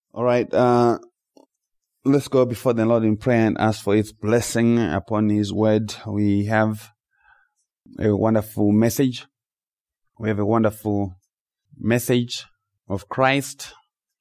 All right, let's go before the Lord in prayer and ask for His blessing upon His word. We have a wonderful message. We have a wonderful message of Christ.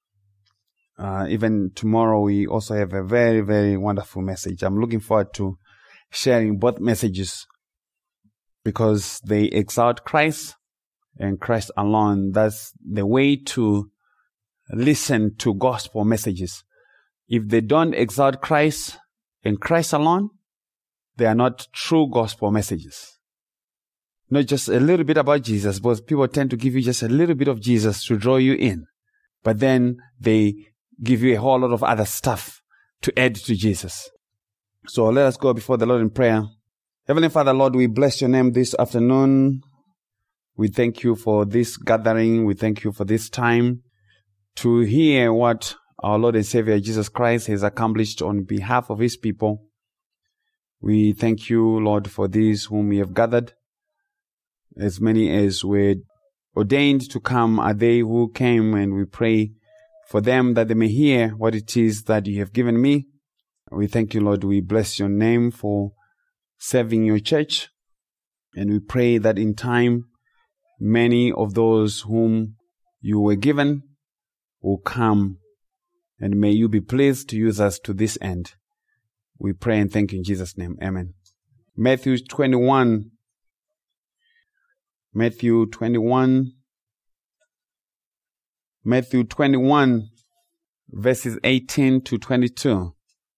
Even tomorrow, we also have a very, very wonderful message. I'm looking forward to sharing both messages because they exalt Christ and Christ alone. That's the way to listen to gospel messages. If they don't exalt Christ and Christ alone, they are not true gospel messages. Not just a little bit about Jesus, but people tend to give you just a little bit of Jesus to draw you in. But then they give you a whole lot of other stuff to add to Jesus. So let us go before the Lord in prayer. Heavenly Father, Lord, we bless your name this afternoon. We thank you for this gathering. We thank you for this time to hear what our Lord and Savior Jesus Christ has accomplished on behalf of His people. We thank you, Lord, for these whom we have gathered. As many as were ordained to come are they who came, and we pray for them that they may hear what it is that you have given me. We thank you, Lord. We bless your name for serving your church. And we pray that in time, many of those whom you were given will come, and may you be pleased to use us to this end. We pray and thank you in Jesus' name. Amen. Matthew 21, verses 18 to 22.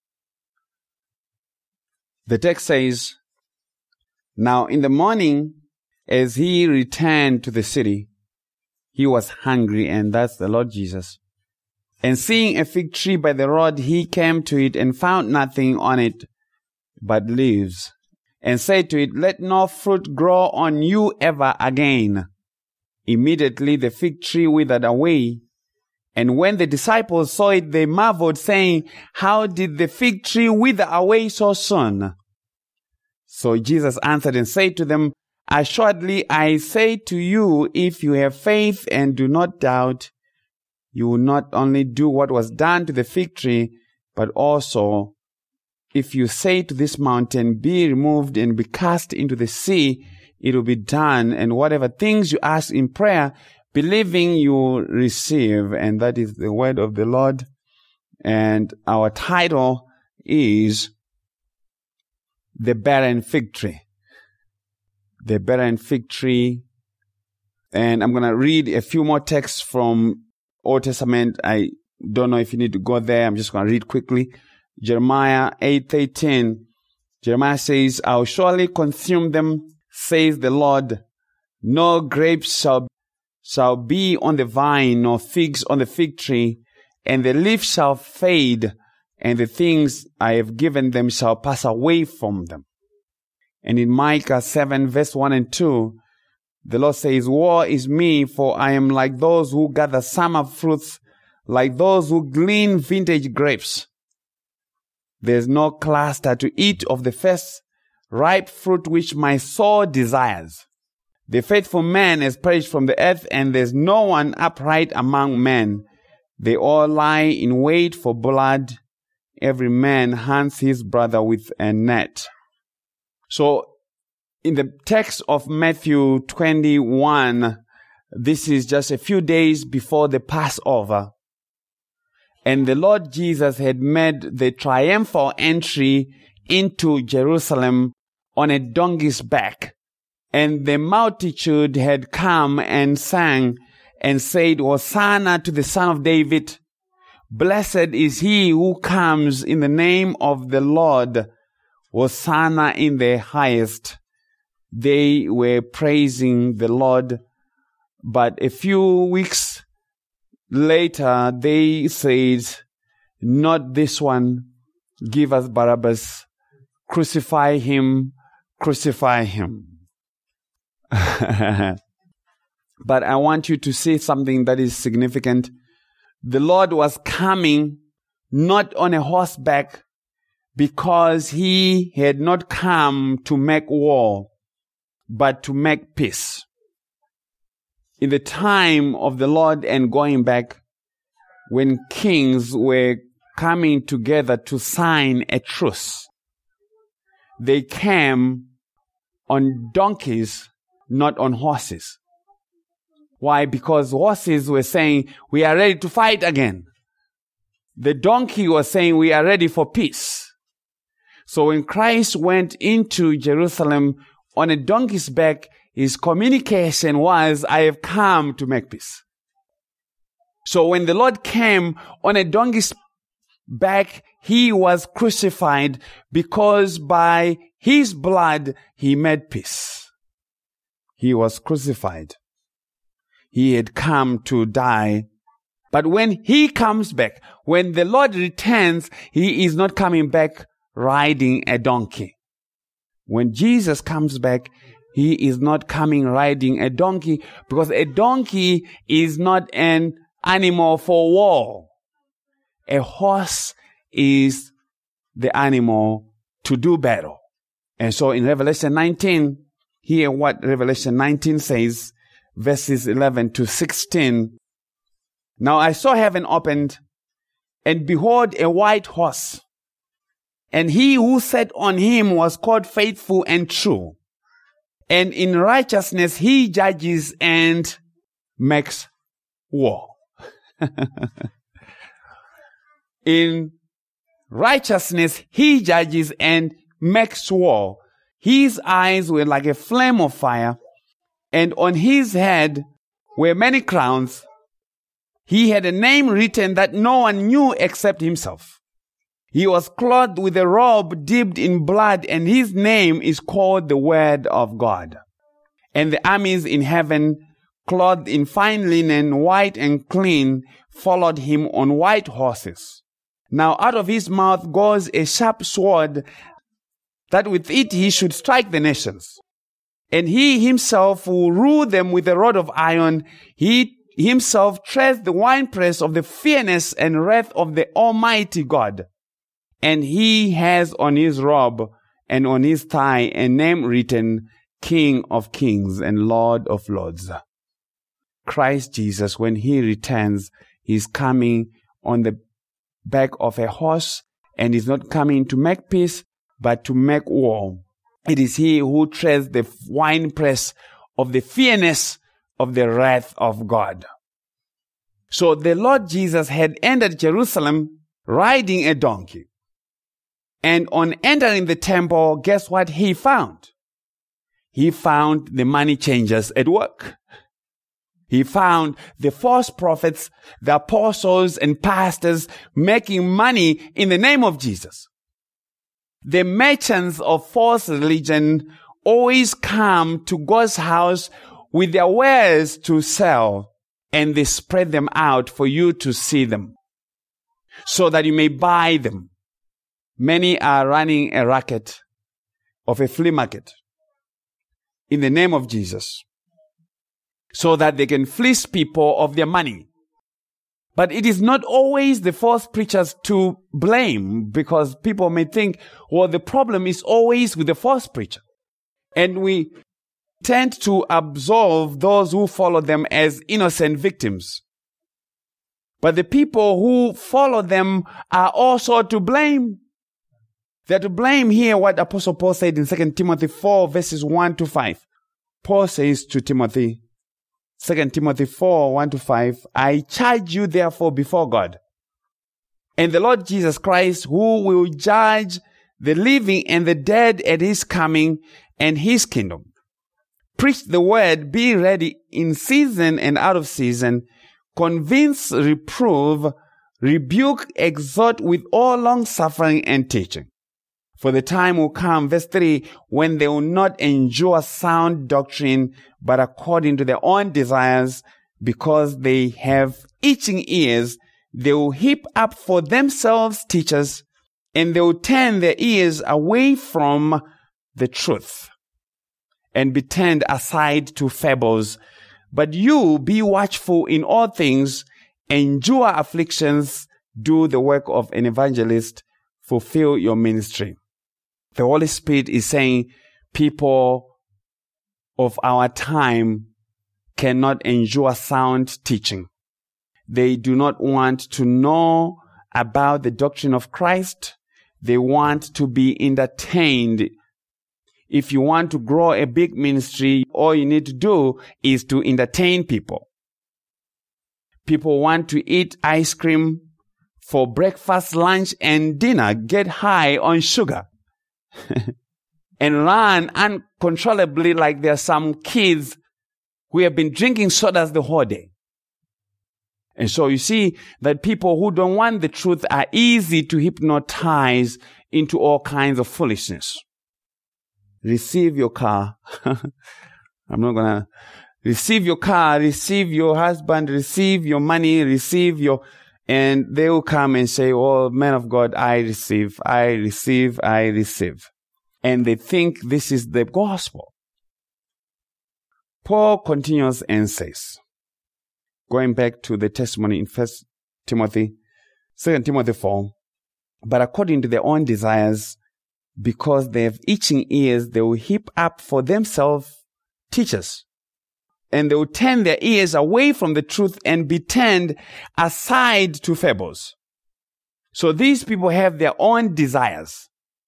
The text says, "Now in the morning, as he returned to the city, he was hungry," and that's the Lord Jesus. "And seeing a fig tree by the road, he came to it and found nothing on it but leaves, and said to it, 'Let no fruit grow on you ever again.' Immediately the fig tree withered away. And when the disciples saw it, they marveled, saying, 'How did the fig tree wither away so soon?' So Jesus answered and said to them, 'Assuredly I say to you, if you have faith and do not doubt, you will not only do what was done to the fig tree, but also if you say to this mountain, be removed and be cast into the sea, it will be done. And whatever things you ask in prayer, believing you will receive.'" And that is the word of the Lord. And our title is The Barren Fig Tree. The barren fig tree. And I'm going to read a few more texts from Old Testament. I don't know if you need to go there. I'm just going to read quickly. Jeremiah 8:13. Jeremiah says, "I'll surely consume them, says the Lord. No grapes shall be on the vine, nor figs on the fig tree, and the leaf shall fade, and the things I have given them shall pass away from them." And in Micah 7, verse 1 and 2, the Lord says, "Woe is me, for I am like those who gather summer fruits, like those who glean vintage grapes. There's no cluster to eat of the first ripe fruit which my soul desires. The faithful man has perished from the earth, and there's no one upright among men. They all lie in wait for blood. Every man hunts his brother with a net." So, in the text of Matthew 21, this is just a few days before the Passover. And the Lord Jesus had made the triumphal entry into Jerusalem on a donkey's back. And the multitude had come and sang and said, "Hosanna to the Son of David. Blessed is he who comes in the name of the Lord. Hosanna in the highest." They were praising the Lord. But a few weeks later, they said, "Not this one. Give us Barabbas. Crucify him. Crucify him." But I want you to see something that is significant. The Lord was coming not on a horseback, because he had not come to make war, but to make peace. In the time of the Lord and going back, when kings were coming together to sign a truce, they came on donkeys, not on horses. Why? Because horses were saying, we are ready to fight again. The donkey was saying, we are ready for peace. So when Christ went into Jerusalem on a donkey's back, his communication was, I have come to make peace. So when the Lord came on a donkey's back, he was crucified because by his blood he made peace. He was crucified. He had come to die. But when he comes back, when the Lord returns, he is not coming back riding a donkey. When Jesus comes back, he is not coming riding a donkey, because a donkey is not an animal for war. A horse is the animal to do battle. And so in Revelation 19, hear what Revelation 19 says, verses 11 to 16. Now I saw heaven opened, and behold, a white horse. And he who sat on him was called Faithful and True. And in righteousness he judges and makes war. In righteousness he judges and makes war. His eyes were like a flame of fire, and on his head were many crowns. He had a name written that no one knew except himself. He was clothed with a robe dipped in blood, and his name is called the Word of God. And the armies in heaven, clothed in fine linen, white and clean, followed him on white horses. Now out of his mouth goes a sharp sword, that with it he should strike the nations. And he himself will rule them with a rod of iron. He himself treads the winepress of the fierceness and wrath of the Almighty God. And he has on his robe and on his thigh a name written, King of Kings and Lord of Lords. Christ Jesus, when he returns, he's coming on the back of a horse, and he's not coming to make peace, but to make war. It is he who treads the winepress of the fierceness of the wrath of God. So the Lord Jesus had entered Jerusalem riding a donkey. And on entering the temple, guess what he found? He found the money changers at work. He found the false prophets, the apostles and pastors making money in the name of Jesus. The merchants of false religion always come to God's house with their wares to sell, and they spread them out for you to see them, so that you may buy them. Many are running a racket of a flea market in the name of Jesus, so that they can fleece people of their money. But it is not always the false preachers to blame, because people may think, well, the problem is always with the false preacher. And we tend to absolve those who follow them as innocent victims. But the people who follow them are also to blame. They're to blame here what Apostle Paul said in 2 Timothy 4 verses 1 to 5. Paul says to Timothy, 2 Timothy 4, 1 to 5, I charge you therefore before God and the Lord Jesus Christ, who will judge the living and the dead at his coming and his kingdom. Preach the word, be ready in season and out of season, convince, reprove, rebuke, exhort with all long suffering and teaching. For the time will come, verse 3, when they will not endure sound doctrine, but according to their own desires, because they have itching ears, they will heap up for themselves teachers, and they will turn their ears away from the truth, and be turned aside to fables. But you be watchful in all things, endure afflictions, do the work of an evangelist, fulfill your ministry. The Holy Spirit is saying people of our time cannot endure sound teaching. They do not want to know about the doctrine of Christ. They want to be entertained. If you want to grow a big ministry, all you need to do is to entertain people. People want to eat ice cream for breakfast, lunch, and dinner, get high on sugar, and run uncontrollably like there are some kids who have been drinking sodas the whole day. And so you see that people who don't want the truth are easy to hypnotize into all kinds of foolishness. Receive your car. Receive your car, receive your husband, receive your money, and they will come and say, oh, man of God, I receive. And they think this is the gospel. Paul continues and says, going back to the testimony in 2 Timothy 4, but according to their own desires, because they have itching ears, they will heap up for themselves teachers. And they will turn their ears away from the truth and be turned aside to fables. So these people have their own desires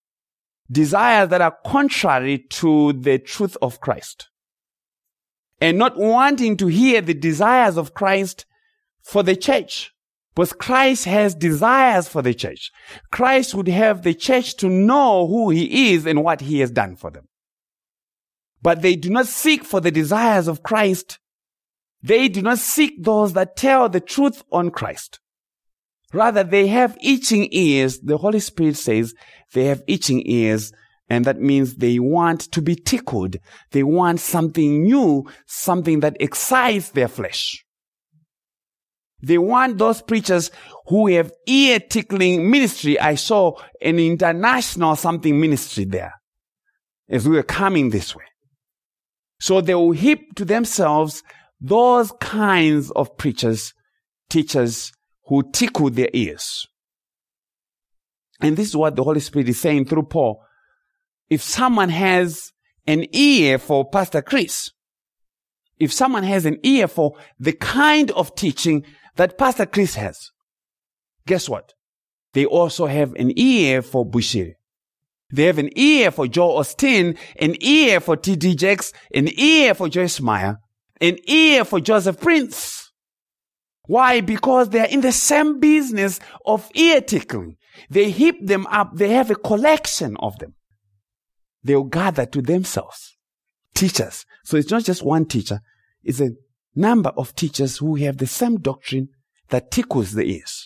that are contrary to the truth of Christ. And not wanting to hear the desires of Christ for the church. Because Christ has desires for the church. Christ would have the church to know who he is and what he has done for them. But they do not seek for the desires of Christ. They do not seek those that tell the truth on Christ. Rather, they have itching ears. The Holy Spirit says they have itching ears, and that means they want to be tickled. They want something new, something that excites their flesh. They want those preachers who have ear-tickling ministry. I saw an international something ministry there as we were coming this way. So they will heap to themselves those kinds of preachers, teachers who tickle their ears. And this is what the Holy Spirit is saying through Paul. If someone has an ear for Pastor Chris, if someone has an ear for the kind of teaching that Pastor Chris has, guess what? They also have an ear for Bushiri. They have an ear for Joel Osteen, an ear for T.D. Jakes, an ear for Joyce Meyer, an ear for Joseph Prince. Why? Because they are in the same business of ear tickling. They heap them up. They have a collection of them. They will gather to themselves teachers. So it's not just one teacher. It's a number of teachers who have the same doctrine that tickles the ears.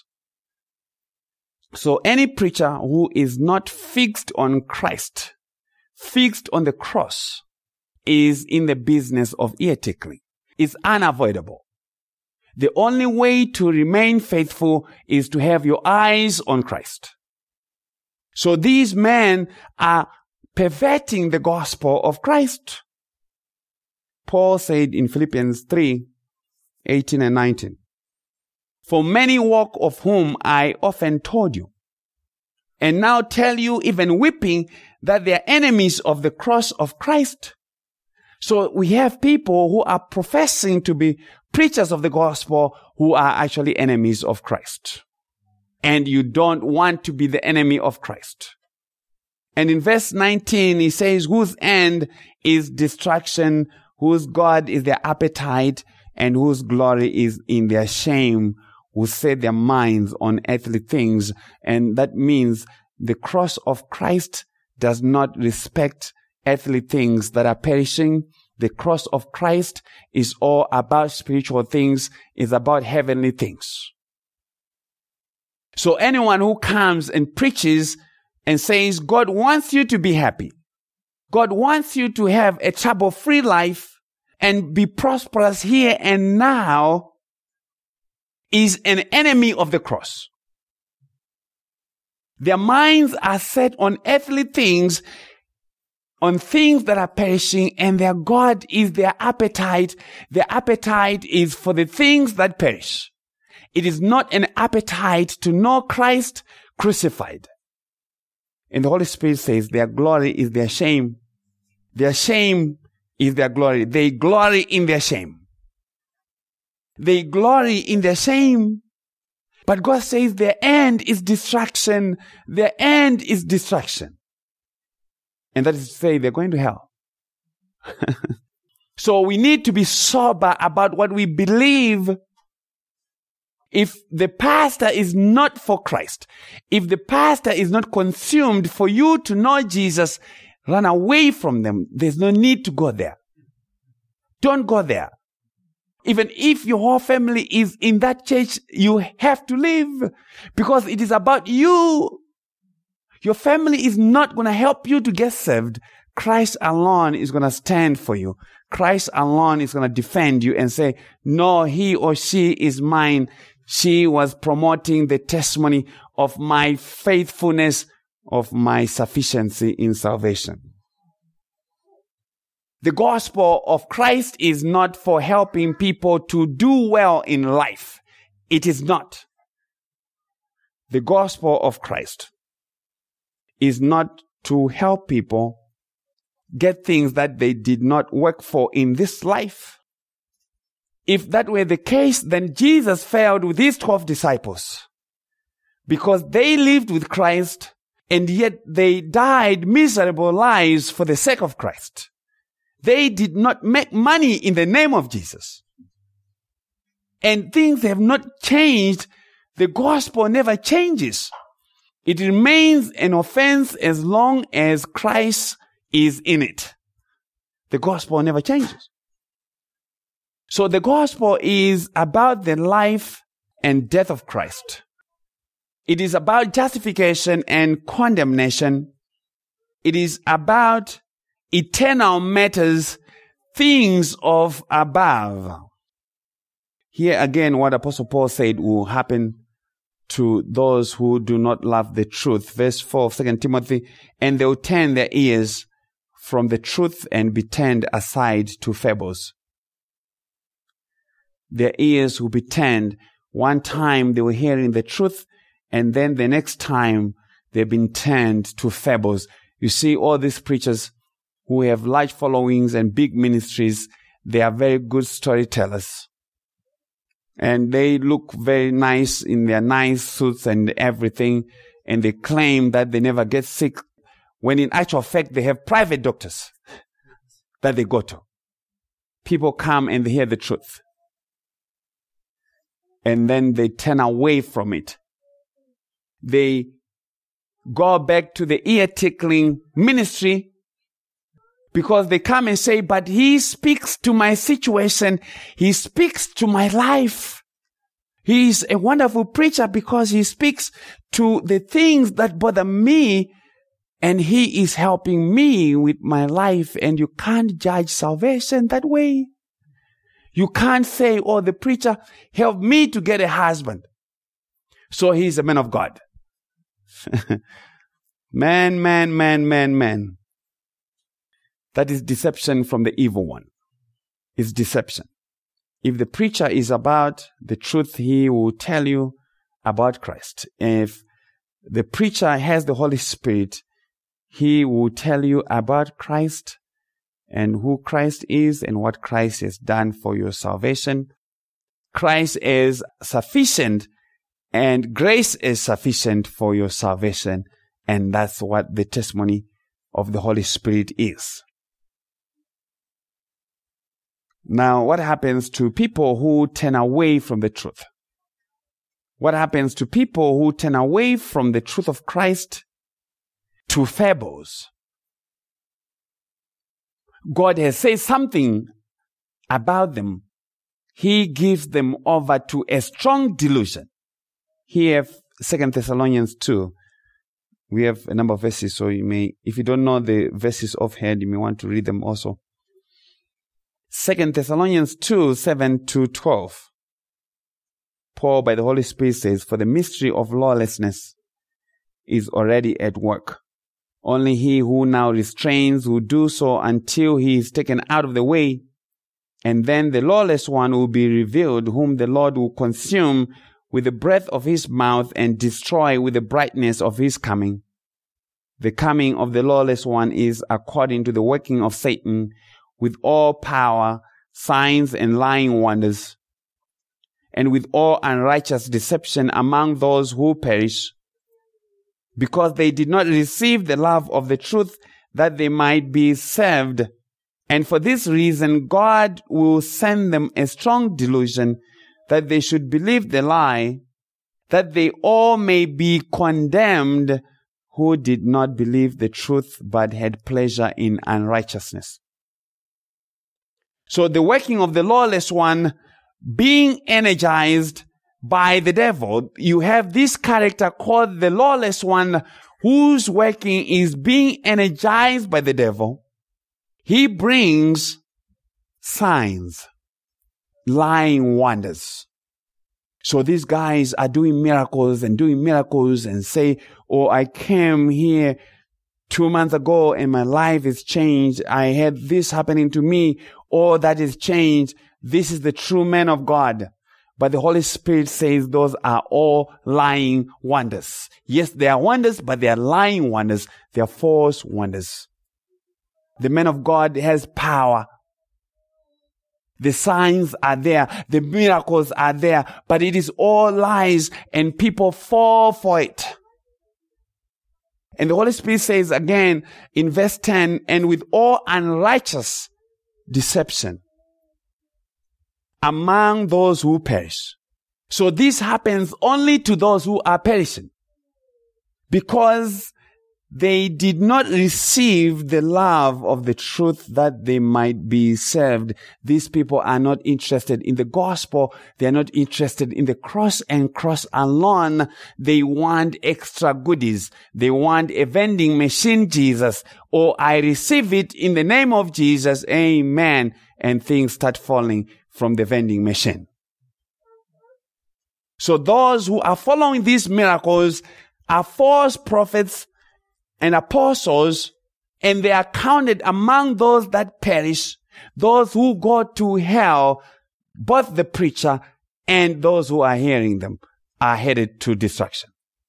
So any preacher who is not fixed on Christ, fixed on the cross, is in the business of ear tickling. It's unavoidable. The only way to remain faithful is to have your eyes on Christ. So these men are perverting the gospel of Christ. Paul said in Philippians 3:18 and 19, for many walk of whom I often told you, and now tell you even weeping that they are enemies of the cross of Christ. So we have people who are professing to be preachers of the gospel who are actually enemies of Christ. And you don't want to be the enemy of Christ. And in verse 19, he says, whose end is destruction, whose God is their appetite, and whose glory is in their shame, who set their minds on earthly things. And that means the cross of Christ does not respect earthly things that are perishing. The cross of Christ is all about spiritual things, is about heavenly things. So anyone who comes and preaches and says, God wants you to be happy, God wants you to have a trouble-free life and be prosperous here and now, is an enemy of the cross. Their minds are set on earthly things, on things that are perishing, and their God is their appetite. Their appetite is for the things that perish. It is not an appetite to know Christ crucified. And the Holy Spirit says their glory is their shame. Their shame is their glory. They glory in their shame. They glory in their shame. But God says their end is destruction. Their end is destruction. And that is to say, they're going to hell. So we need to be sober about what we believe. If the pastor is not for Christ, if the pastor is not consumed for you to know Jesus, run away from them. There's no need to go there. Don't go there. Even if your whole family is in that church, you have to leave because it is about you. Your family is not going to help you to get saved. Christ alone is going to stand for you. Christ alone is going to defend you and say, no, he or she is mine. She was promoting the testimony of my faithfulness, of my sufficiency in salvation. The gospel of Christ is not for helping people to do well in life. It is not. The gospel of Christ is not to help people get things that they did not work for in this life. If that were the case, then Jesus failed with his 12 disciples because they lived with Christ and yet they died miserable lives for the sake of Christ. They did not make money in the name of Jesus. And things have not changed. The gospel never changes. It remains an offense as long as Christ is in it. The gospel never changes. So the gospel is about the life and death of Christ. It is about justification and condemnation. It is about eternal matters, things of above. Here again, what Apostle Paul said will happen to those who do not love the truth. Verse 4 of 2 Timothy, and they will turn their ears from the truth and be turned aside to fables. Their ears will be turned. One time they were hearing the truth, and then the next time they've been turned to fables. You see, all these preachers who have large followings and big ministries, they are very good storytellers. And they look very nice in their nice suits and everything, and they claim that they never get sick, when in actual fact they have private doctors that they go to. People come and they hear the truth. And then they turn away from it. They go back to the ear-tickling ministry because they come and say, but he speaks to my situation. He speaks to my life. He is a wonderful preacher because he speaks to the things that bother me, and he is helping me with my life. And you can't judge salvation that way. You can't say, oh, the preacher helped me to get a husband, so he's a man of God. Man. That is deception from the evil one. It's deception. If the preacher is about the truth, he will tell you about Christ. If the preacher has the Holy Spirit, he will tell you about Christ and who Christ is and what Christ has done for your salvation. Christ is sufficient and grace is sufficient for your salvation. And that's what the testimony of the Holy Spirit is. Now, what happens to people who turn away from the truth? What happens to people who turn away from the truth of Christ to fables? God has said something about them. He gives them over to a strong delusion. Here, 2 Thessalonians 2. We have a number of verses, so you may, if you don't know the verses offhand, you may want to read them also. 2 Thessalonians 2, 7 to 12. Paul, by the Holy Spirit, says, for the mystery of lawlessness is already at work. Only he who now restrains will do so until he is taken out of the way. And then the lawless one will be revealed, whom the Lord will consume with the breath of his mouth and destroy with the brightness of his coming. The coming of the lawless one is according to the working of Satan, with all power, signs, and lying wonders, and with all unrighteous deception among those who perish, because they did not receive the love of the truth that they might be saved. And for this reason, God will send them a strong delusion that they should believe the lie, that they all may be condemned who did not believe the truth but had pleasure in unrighteousness. So the working of the lawless one being energized by the devil, you have this character called the lawless one whose working is being energized by the devil. He brings signs, lying wonders. So these guys are doing miracles and say, oh, I came here 2 months ago and my life is changed. I had this happening to me. All that is changed. This is the true man of God. But the Holy Spirit says those are all lying wonders. Yes, they are wonders, but they are lying wonders. They are false wonders. The man of God has power. The signs are there. The miracles are there. But it is all lies and people fall for it. And the Holy Spirit says again in verse 10, and with all unrighteous deception among those who perish. So this happens only to those who are perishing, because they did not receive the love of the truth that they might be saved. These people are not interested in the gospel. They are not interested in the cross and cross alone. They want extra goodies. They want a vending machine Jesus, or I receive it in the name of Jesus. Amen. And things start falling from the vending machine. So those who are following these miracles are false prophets and apostles, and they are counted among those that perish, those who go to hell. Both the preacher and those who are hearing them are headed to destruction.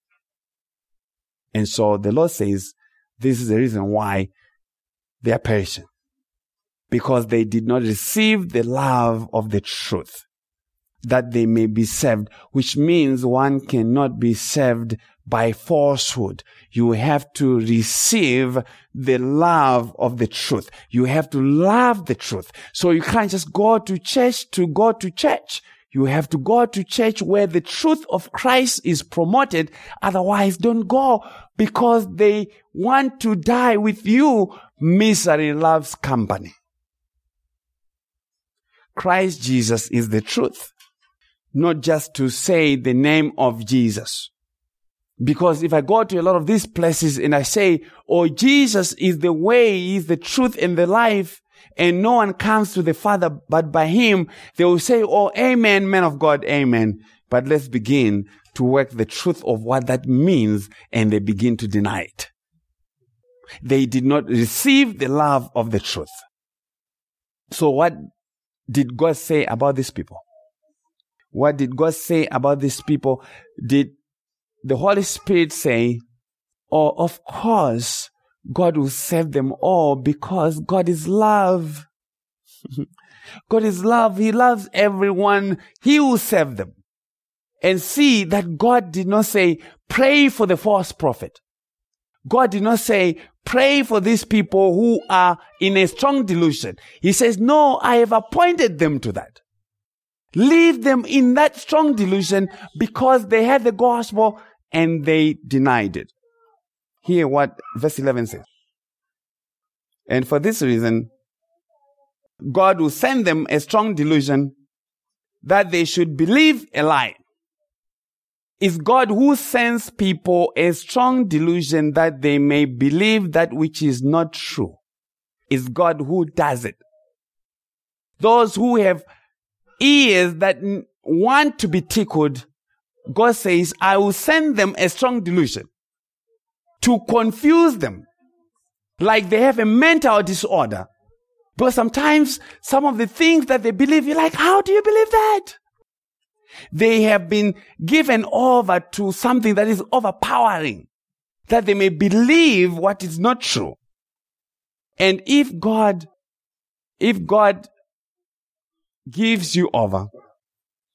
And so the Lord says this is the reason why they are perishing, because they did not receive the love of the truth that they may be saved, which means one cannot be saved by falsehood. You have to receive the love of the truth. You have to love the truth. So you can't just go to church to go to church. You have to go to church where the truth of Christ is promoted. Otherwise, don't go, because they want to die with you. Misery loves company. Christ Jesus is the truth, not just to say the name of Jesus. Because if I go to a lot of these places and I say, oh, Jesus is the way, He is the truth and the life, and no one comes to the Father but by Him, they will say, oh, amen, man of God, amen. But let's begin to work the truth of what that means, and they begin to deny it. They did not receive the love of the truth. So what did God say about these people? What did God say about these people? Did the Holy Spirit say, oh, of course, God will save them all because God is love. God is love. He loves everyone. He will save them. And see that God did not say, pray for the false prophet. God did not say, pray for these people who are in a strong delusion. He says, no, I have appointed them to that. Leave them in that strong delusion because they had the gospel and they denied it. Hear what verse 11 says. And for this reason, God will send them a strong delusion that they should believe a lie. It's God who sends people a strong delusion that they may believe that which is not true. It's God who does it. Those who have ears that want to be tickled, God says, I will send them a strong delusion to confuse them, like they have a mental disorder. But sometimes some of the things that they believe, you're like, how do you believe that? They have been given over to something that is overpowering, that they may believe what is not true. And if God gives you over,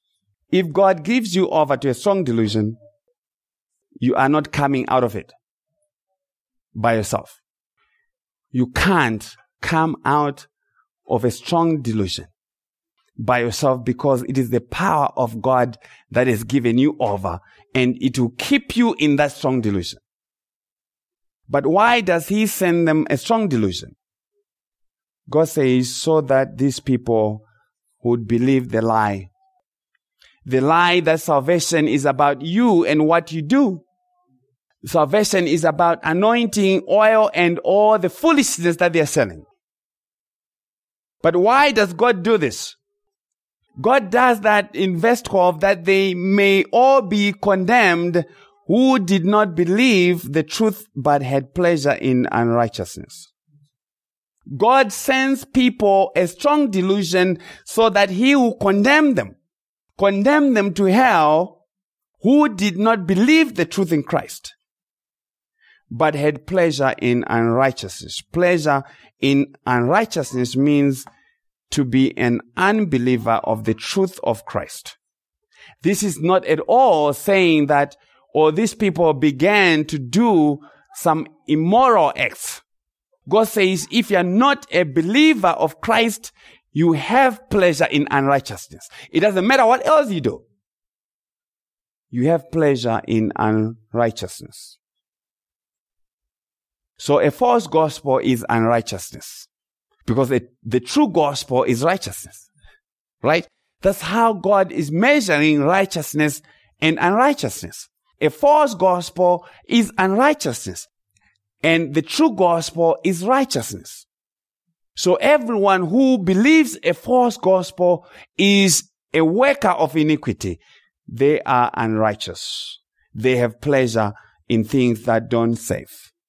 If God gives you over to a strong delusion, you are not coming out of it by yourself. You can't come out of a strong delusion by yourself, because it is the power of God that has given you over, and it will keep you in that strong delusion. But why does he send them a strong delusion? God says so that these people would believe the lie. The lie that salvation is about you and what you do. Salvation is about anointing, oil, and all the foolishness that they are selling. But why does God do this? God does that in verse 12, that they may all be condemned who did not believe the truth but had pleasure in unrighteousness. God sends people a strong delusion so that he will condemn them to hell, who did not believe the truth in Christ, but had pleasure in unrighteousness. Pleasure in unrighteousness means to be an unbeliever of the truth of Christ. This is not at all saying that, these people began to do some immoral acts. God says, if you're not a believer of Christ, you have pleasure in unrighteousness. It doesn't matter what else you do. You have pleasure in unrighteousness. So a false gospel is unrighteousness, because the true gospel is righteousness, right? That's how God is measuring righteousness and unrighteousness. A false gospel is unrighteousness, and the true gospel is righteousness. So everyone who believes a false gospel is a worker of iniquity. They are unrighteous. They have pleasure in things that don't save.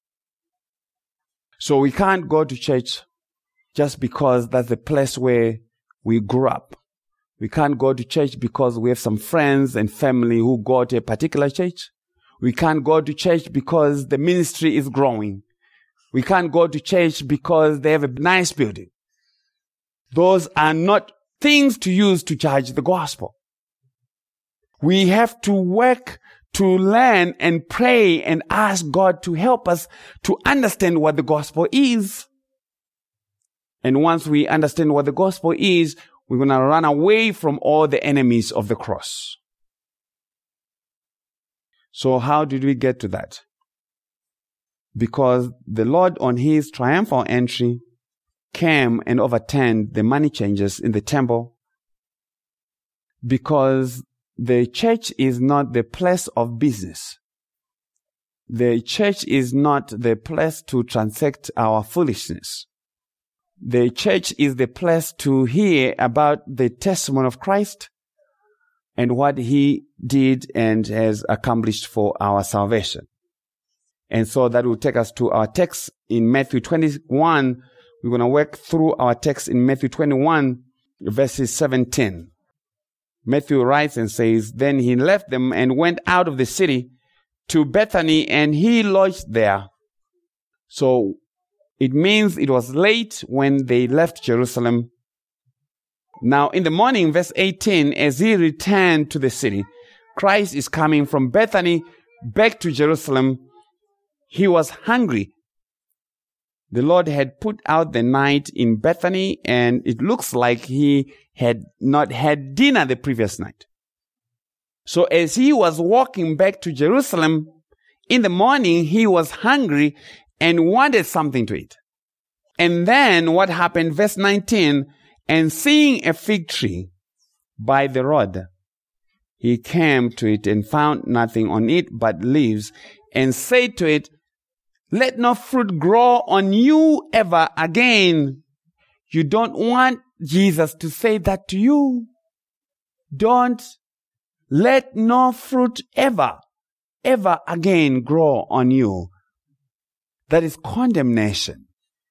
So we can't go to church just because that's the place where we grew up. We can't go to church because we have some friends and family who go to a particular church. We can't go to church because the ministry is growing. We can't go to church because they have a nice building. Those are not things to use to judge the gospel. We have to work to learn and pray and ask God to help us to understand what the gospel is. And once we understand what the gospel is, we're going to run away from all the enemies of the cross. So how did we get to that? Because the Lord, on his triumphal entry, came and overturned the money changers in the temple, because the church is not the place of business. The church is not the place to transact our foolishness. The church is the place to hear about the testimony of Christ and what he did and has accomplished for our salvation. And so that will take us to our text in Matthew 21. We're going to work through our text in Matthew 21, verses 17. Matthew writes and says, "Then he left them and went out of the city to Bethany, and he lodged there." So it means it was late when they left Jerusalem. Now in the morning, verse 18, as he returned to the city, Christ is coming from Bethany back to Jerusalem. He was hungry. The Lord had put out the night in Bethany, and it looks like he had not had dinner the previous night. So as he was walking back to Jerusalem in the morning, he was hungry and wanted something to eat. And then what happened? Verse 19, "And seeing a fig tree by the road, he came to it and found nothing on it but leaves, and said to it, 'Let no fruit grow on you ever again.'" You don't want Jesus to say that to you. Don't let no fruit ever again grow on you. That is condemnation.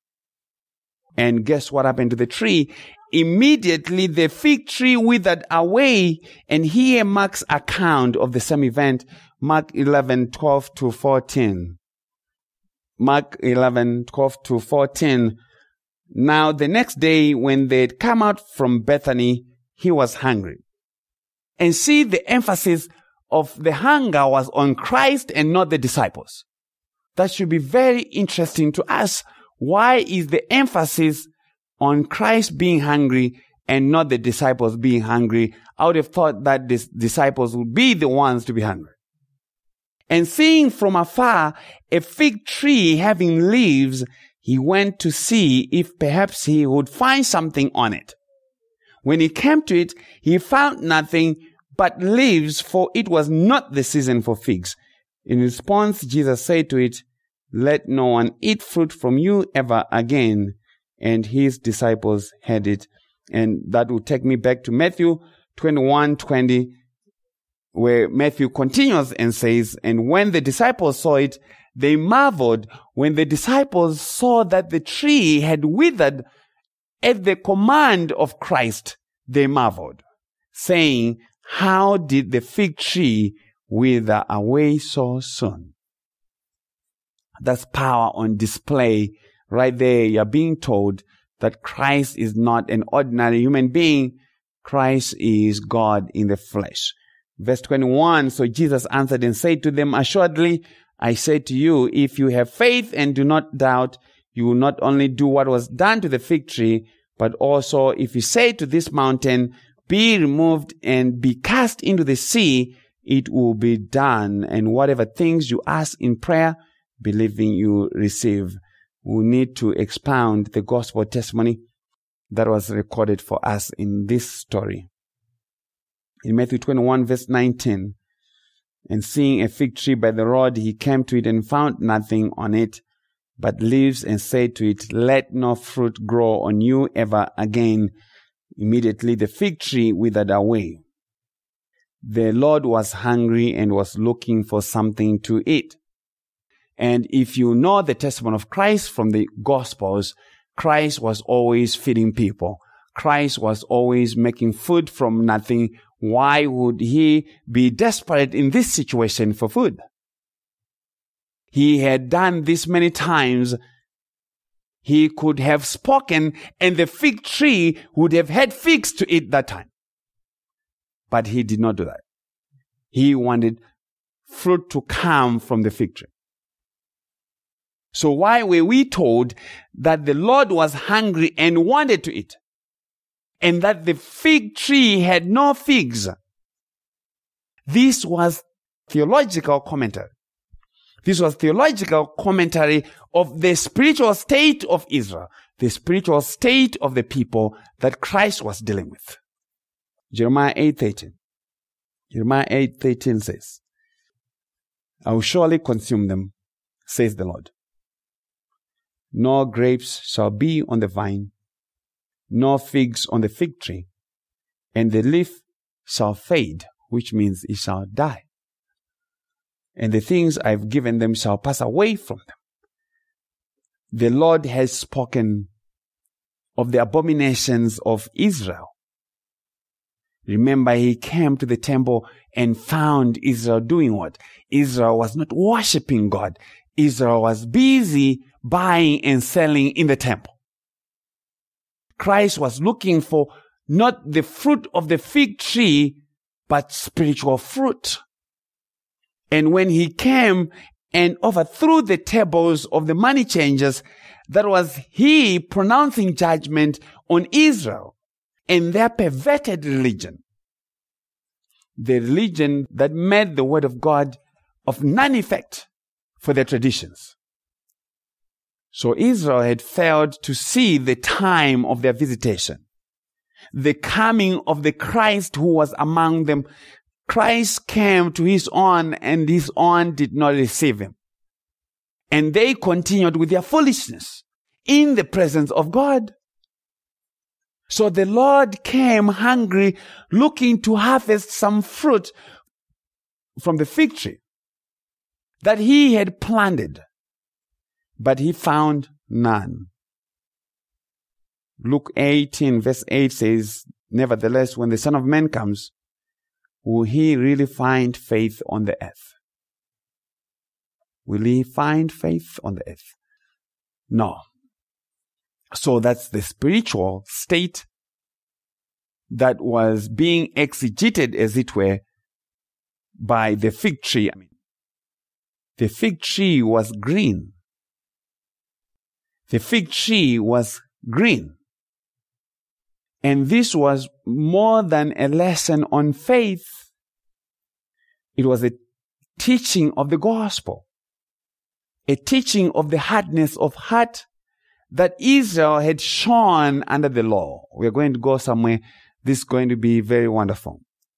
And guess what happened to the tree? Immediately the fig tree withered away. And here Mark's account of the same event, Mark 11:12 to 14. Mark 11:12 to 14. "Now the next day when they had come out from Bethany, he was hungry. and see the emphasis of the hunger was on Christ and not the disciples. That should be very interesting to us. Why is the emphasis on Christ being hungry and not the disciples being hungry? I would have thought that the disciples would be the ones to be hungry. And seeing from afar a fig tree having leaves, he went to see if perhaps he would find something on it. When he came to it, he found nothing but leaves, for it was not the season for figs. In response, Jesus said to it, "Let no one eat fruit from you ever again." And his disciples heard it. And that will take me back to Matthew 21:20, where Matthew continues and says, "And when the disciples saw it, they marveled." When the disciples saw that the tree had withered at the command of Christ, they marveled, saying, "How did the fig tree wither away so soon?" That's power on display. Right there, you're being told that Christ is not an ordinary human being. Christ is God in the flesh. Verse 21, "So Jesus answered and said to them, Assuredly, I say to you, if you have faith and do not doubt, you will not only do what was done to the fig tree, but also if you say to this mountain, be removed and be cast into the sea, it will be done. And whatever things you ask in prayer, believing you receive." We need to expound the gospel testimony that was recorded for us in this story. In Matthew 21 verse 19, "And seeing a fig tree by the road, he came to it and found nothing on it but leaves, and said to it, Let no fruit grow on you ever again. Immediately the fig tree withered away." The Lord was hungry and was looking for something to eat. And if you know the testimony of Christ from the Gospels, Christ was always feeding people. Christ was always making food from nothing. Why would he be desperate in this situation for food? He had done this many times. He could have spoken and the fig tree would have had figs to eat that time. But he did not do that. He wanted fruit to come from the fig tree. So why were we told that the Lord was hungry and wanted to eat, and that the fig tree had no figs? This was theological commentary. This was theological commentary of the spiritual state of Israel, the spiritual state of the people that Christ was dealing with. Jeremiah 8:13. Jeremiah 8:13 says, "I will surely consume them, says the Lord. No grapes shall be on the vine, nor figs on the fig tree, and the leaf shall fade," which means it shall die. "And the things I've given them shall pass away from them." The Lord has spoken of the abominations of Israel. Remember, he came to the temple and found Israel doing what? Israel was not worshiping God. Israel was busy buying and selling in the temple. Christ was looking for not the fruit of the fig tree, but spiritual fruit. And when he came and overthrew the tables of the money changers, that was he pronouncing judgment on Israel and their perverted religion. The religion that made the word of God of none effect for their traditions. So Israel had failed to see the time of their visitation, the coming of the Christ who was among them. Christ came to his own, and his own did not receive him. And they continued with their foolishness in the presence of God. So the Lord came hungry, looking to harvest some fruit from the fig tree that he had planted, but he found none. Luke 18 verse 8 says, "Nevertheless, when the Son of Man comes, will he really find faith on the earth?" Will he find faith on the earth? No. So that's the spiritual state that was being exegeted, as it were, by the fig tree. The fig tree was green. The fig tree was green. And this was more than a lesson on faith. It was a teaching of the gospel, a teaching of the hardness of heart that Israel had shown under the law. We're going to go somewhere. This is going to be very wonderful.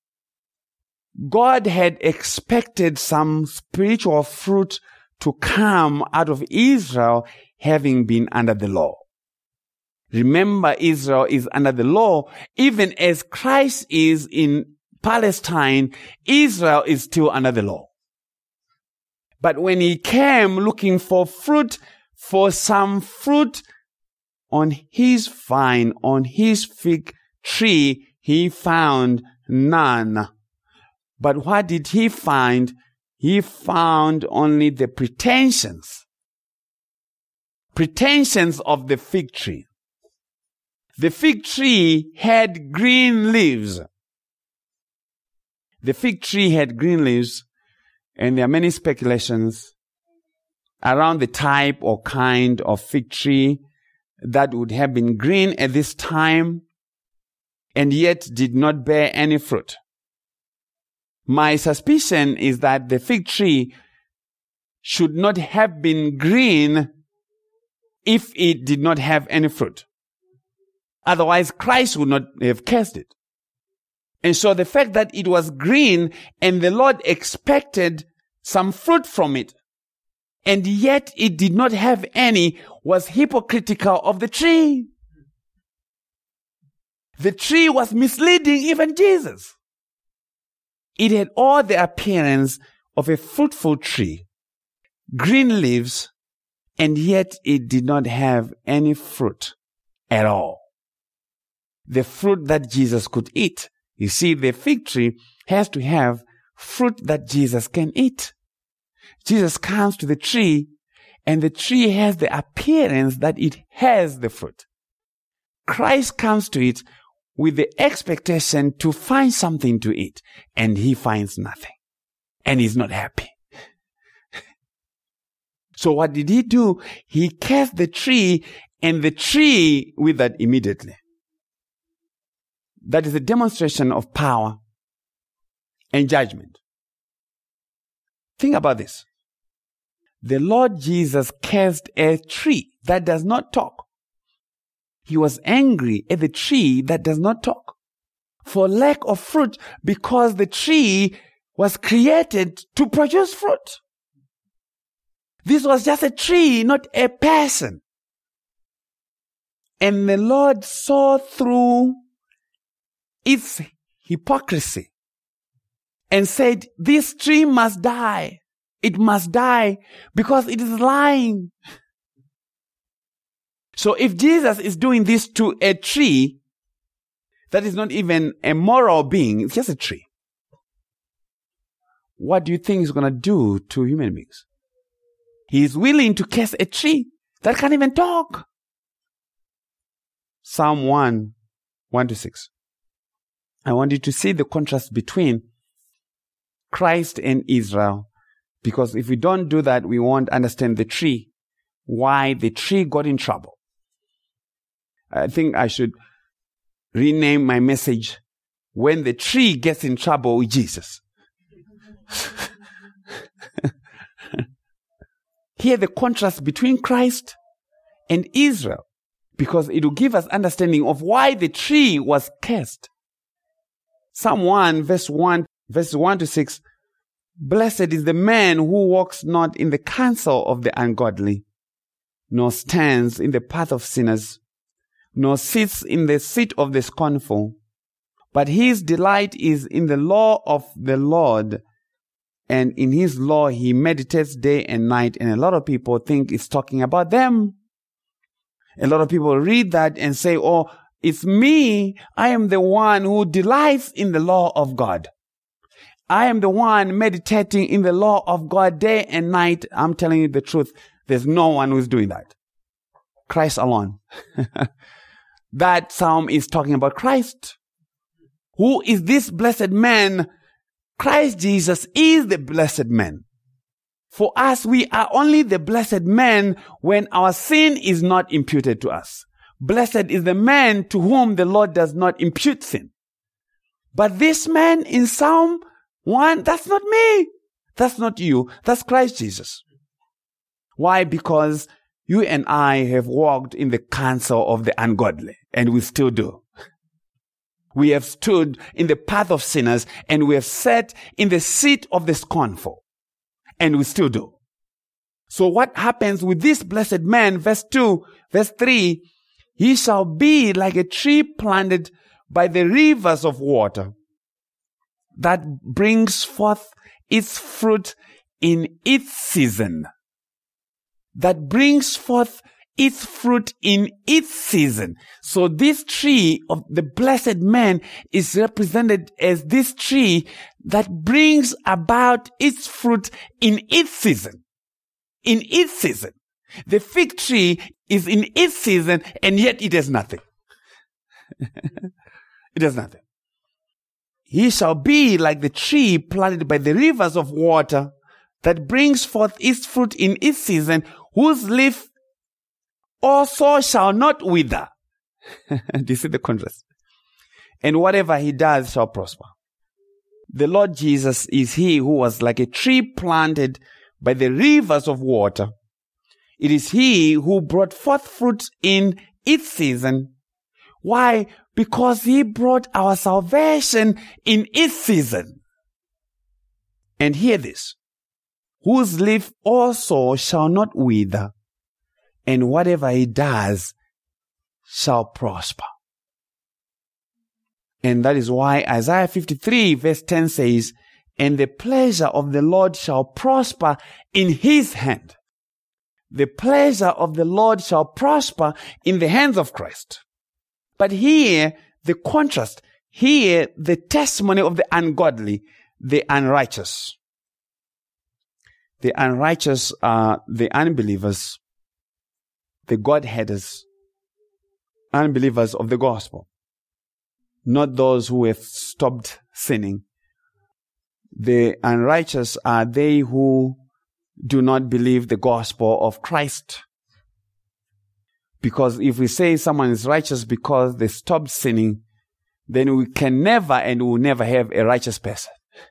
God had expected some spiritual fruit to come out of Israel having been under the law. Remember, Israel is under the law. Even as Christ is in Palestine, Israel is still under the law. But when he came looking for fruit, for some fruit on his vine, on his fig tree, he found none. But what did he find? He found only the pretensions of the fig tree. The fig tree had green leaves. The fig tree had green leaves, and there are many speculations around the type or kind of fig tree that would have been green at this time and yet did not bear any fruit. My suspicion is that the fig tree should not have been green if it did not have any fruit. Otherwise, Christ would not have cursed it. And so the fact that it was green and the Lord expected some fruit from it, and yet it did not have any, was hypocritical of the tree. The tree was misleading even Jesus. It had all the appearance of a fruitful tree, green leaves, and yet it did not have any fruit at all. The fruit that Jesus could eat. You see, the fig tree has to have fruit that Jesus can eat. Jesus comes to the tree, and the tree has the appearance that it has the fruit. Christ comes to it with the expectation to find something to eat, and he finds nothing, and he's not happy. So what did he do? He cursed the tree, and the tree withered immediately. That is a demonstration of power and judgment. Think about this. The Lord Jesus cursed a tree that does not talk. He was angry at the tree that does not talk for lack of fruit, because the tree was created to produce fruit. This was just a tree, not a person. And the Lord saw through its hypocrisy and said, this tree must die. It must die because it is lying. So if Jesus is doing this to a tree that is not even a moral being, it's just a tree, what do you think he's going to do to human beings? He is willing to curse a tree that can't even talk. Psalm 1:1-6. I want you to see the contrast between Christ and Israel, because if we don't do that, we won't understand the tree, why the tree got in trouble. I think I should rename my message, When the Tree Gets in Trouble with Jesus. Here the contrast between Christ and Israel, because it will give us understanding of why the tree was cursed. Psalm 1:1-6. Blessed is the man who walks not in the counsel of the ungodly, nor stands in the path of sinners, nor sits in the seat of the scornful. But his delight is in the law of the Lord, and in his law he meditates day and night. And a lot of people think it's talking about them. A lot of people read that and say, oh, it's me. I am the one who delights in the law of God. I am the one meditating in the law of God day and night. I'm telling you the truth. There's no one who's doing that. Christ alone. That psalm is talking about Christ. Who is this blessed man? Christ Jesus is the blessed man. For us, we are only the blessed man when our sin is not imputed to us. Blessed is the man to whom the Lord does not impute sin. But this man in Psalm 1, that's not me. That's not you. That's Christ Jesus. Why? Because you and I have walked in the counsel of the ungodly, and we still do. We have stood in the path of sinners, and we have sat in the seat of the scornful, and we still do. So what happens with this blessed man? Verse 3, he shall be like a tree planted by the rivers of water that brings forth its fruit in its season. That brings forth its fruit in its season. So this tree of the blessed man is represented as this tree that brings about its fruit in its season. In its season. The fig tree is in its season, and yet it has nothing. It has nothing. He shall be like the tree planted by the rivers of water that brings forth its fruit in its season, whose leaf also shall not wither. Do you see the contrast? And whatever he does shall prosper. The Lord Jesus is he who was like a tree planted by the rivers of water. It is he who brought forth fruit in its season. Why? Because he brought our salvation in its season. And hear this. Whose leaf also shall not wither, and whatever he does shall prosper. And that is why Isaiah 53 verse 10 says, and the pleasure of the Lord shall prosper in his hand. The pleasure of the Lord shall prosper in the hands of Christ. But here, the contrast, here, the testimony of the ungodly, the unrighteous. The unrighteous are the unbelievers, the God-haters, unbelievers of the gospel. Not those who have stopped sinning. The unrighteous are they who do not believe the gospel of Christ. Because if we say someone is righteous because they stopped sinning, then we can never and will never have a righteous person.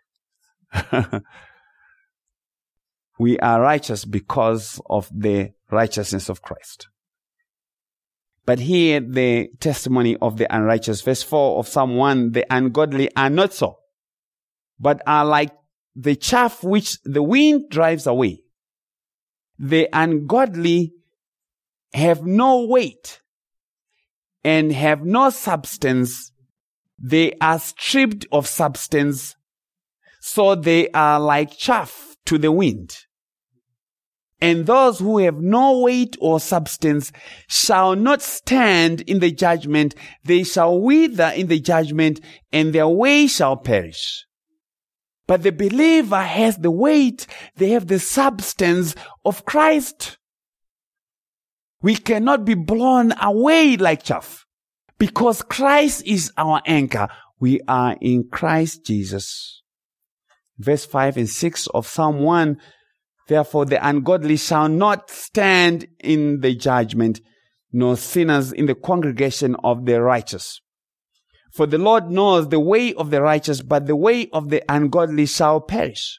We are righteous because of the righteousness of Christ. But here the testimony of the unrighteous, verse 4 of Psalm 1, the ungodly are not so, but are like the chaff which the wind drives away. The ungodly have no weight and have no substance. They are stripped of substance, so they are like chaff to the wind. And those who have no weight or substance shall not stand in the judgment. They shall wither in the judgment, and their way shall perish. But the believer has the weight, they have the substance of Christ. We cannot be blown away like chaff, because Christ is our anchor. We are in Christ Jesus. Verse 5 and 6 of Psalm 1, therefore the ungodly shall not stand in the judgment, nor sinners in the congregation of the righteous. For the Lord knows the way of the righteous, but the way of the ungodly shall perish.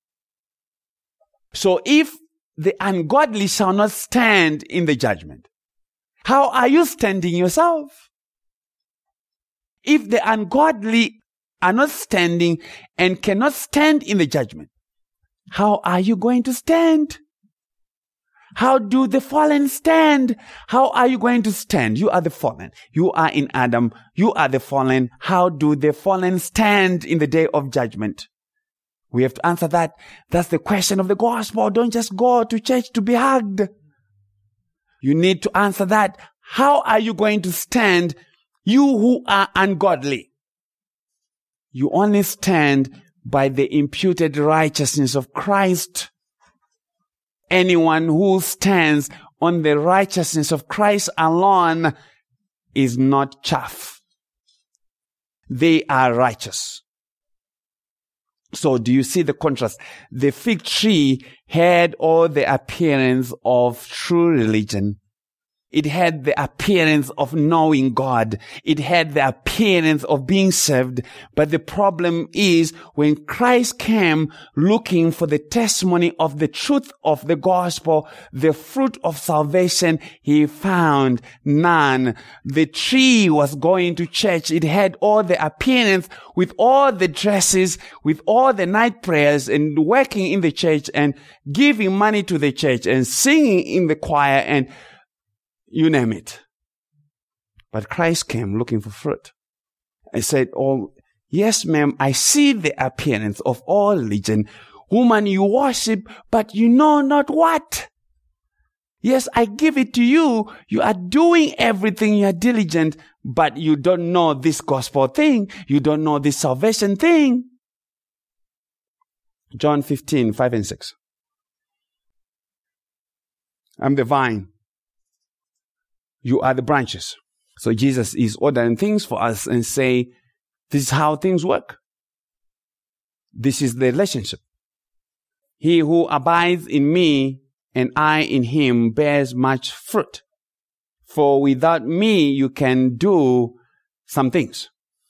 So if the ungodly shall not stand in the judgment, how are you standing yourself? If the ungodly are not standing and cannot stand in the judgment, how are you going to stand? How do the fallen stand? How are you going to stand? You are the fallen. You are in Adam. You are the fallen. How do the fallen stand in the day of judgment? We have to answer that. That's the question of the gospel. Don't just go to church to be hugged. You need to answer that. How are you going to stand, you who are ungodly? You only stand by the imputed righteousness of Christ. Anyone who stands on the righteousness of Christ alone is not chaff. they are righteous. So do you see the contrast? The fig tree had all the appearance of true religion. It had the appearance of knowing God. It had the appearance of being saved. But the problem is when Christ came looking for the testimony of the truth of the gospel, the fruit of salvation, he found none. The tree was going to church. It had all the appearance with all the dresses, with all the night prayers and working in the church and giving money to the church and singing in the choir and you name it. But Christ came looking for fruit. I said, oh, yes, ma'am, I see the appearance of all religion. Woman, you worship, but you know not what. Yes, I give it to you. You are doing everything. You are diligent, but you don't know this gospel thing. You don't know this salvation thing. John 15, 5 and 6. I'm the vine. You are the branches. So Jesus is ordering things for us and say, this is how things work. This is the relationship. He who abides in me and I in him bears much fruit. For without me you can do some things.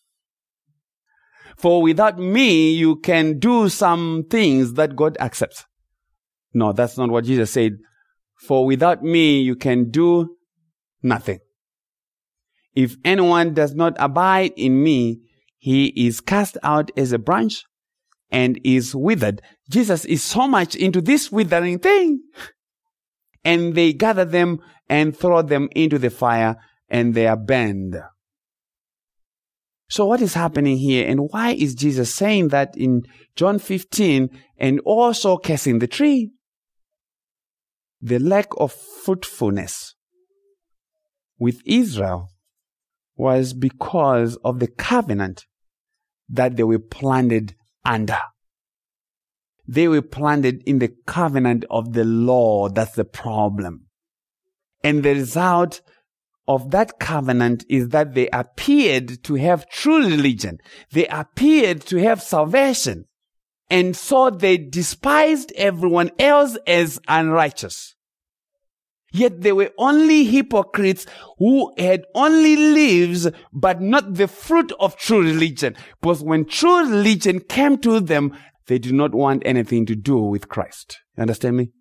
For without me you can do some things that God accepts. No, that's not what Jesus said. For without me you can do nothing. If anyone does not abide in me, he is cast out as a branch and is withered. Jesus is so much into this withering thing. And they gather them and throw them into the fire and they are burned. So what is happening here and why is Jesus saying that in John 15 and also cursing the tree? The lack of fruitfulness with Israel was because of the covenant that they were planted under. They were planted in the covenant of the law. That's the problem. And the result of that covenant is that they appeared to have true religion. They appeared to have salvation. And so they despised everyone else as unrighteous. Yet they were only hypocrites who had only leaves, but not the fruit of true religion. Because when true religion came to them, they did not want anything to do with Christ. You understand me?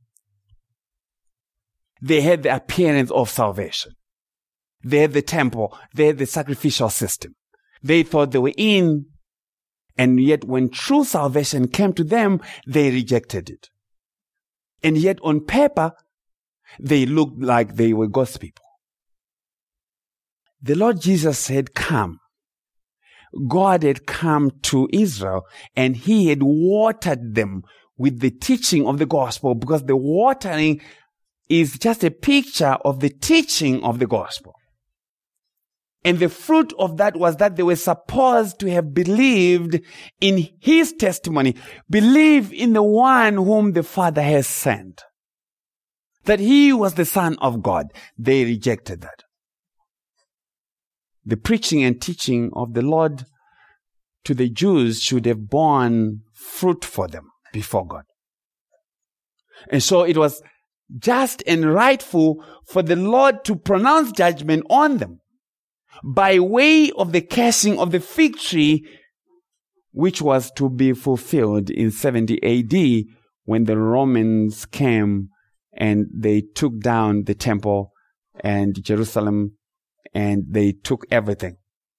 They had the appearance of salvation. They had the temple. They had the sacrificial system. They thought they were in. And yet when true salvation came to them, they rejected it. And yet on paper, they looked like they were God's people. The Lord Jesus had come. God had come to Israel and he had watered them with the teaching of the gospel because the watering is just a picture of the teaching of the gospel. And the fruit of that was that they were supposed to have believed in his testimony, believe in the one whom the Father has sent. That he was the Son of God. They rejected that. The preaching and teaching of the Lord to the Jews should have borne fruit for them before God. And so it was just and rightful for the Lord to pronounce judgment on them by way of the cursing of the fig tree, which was to be fulfilled in 70 AD when the Romans came and they took down the temple and Jerusalem and they took everything.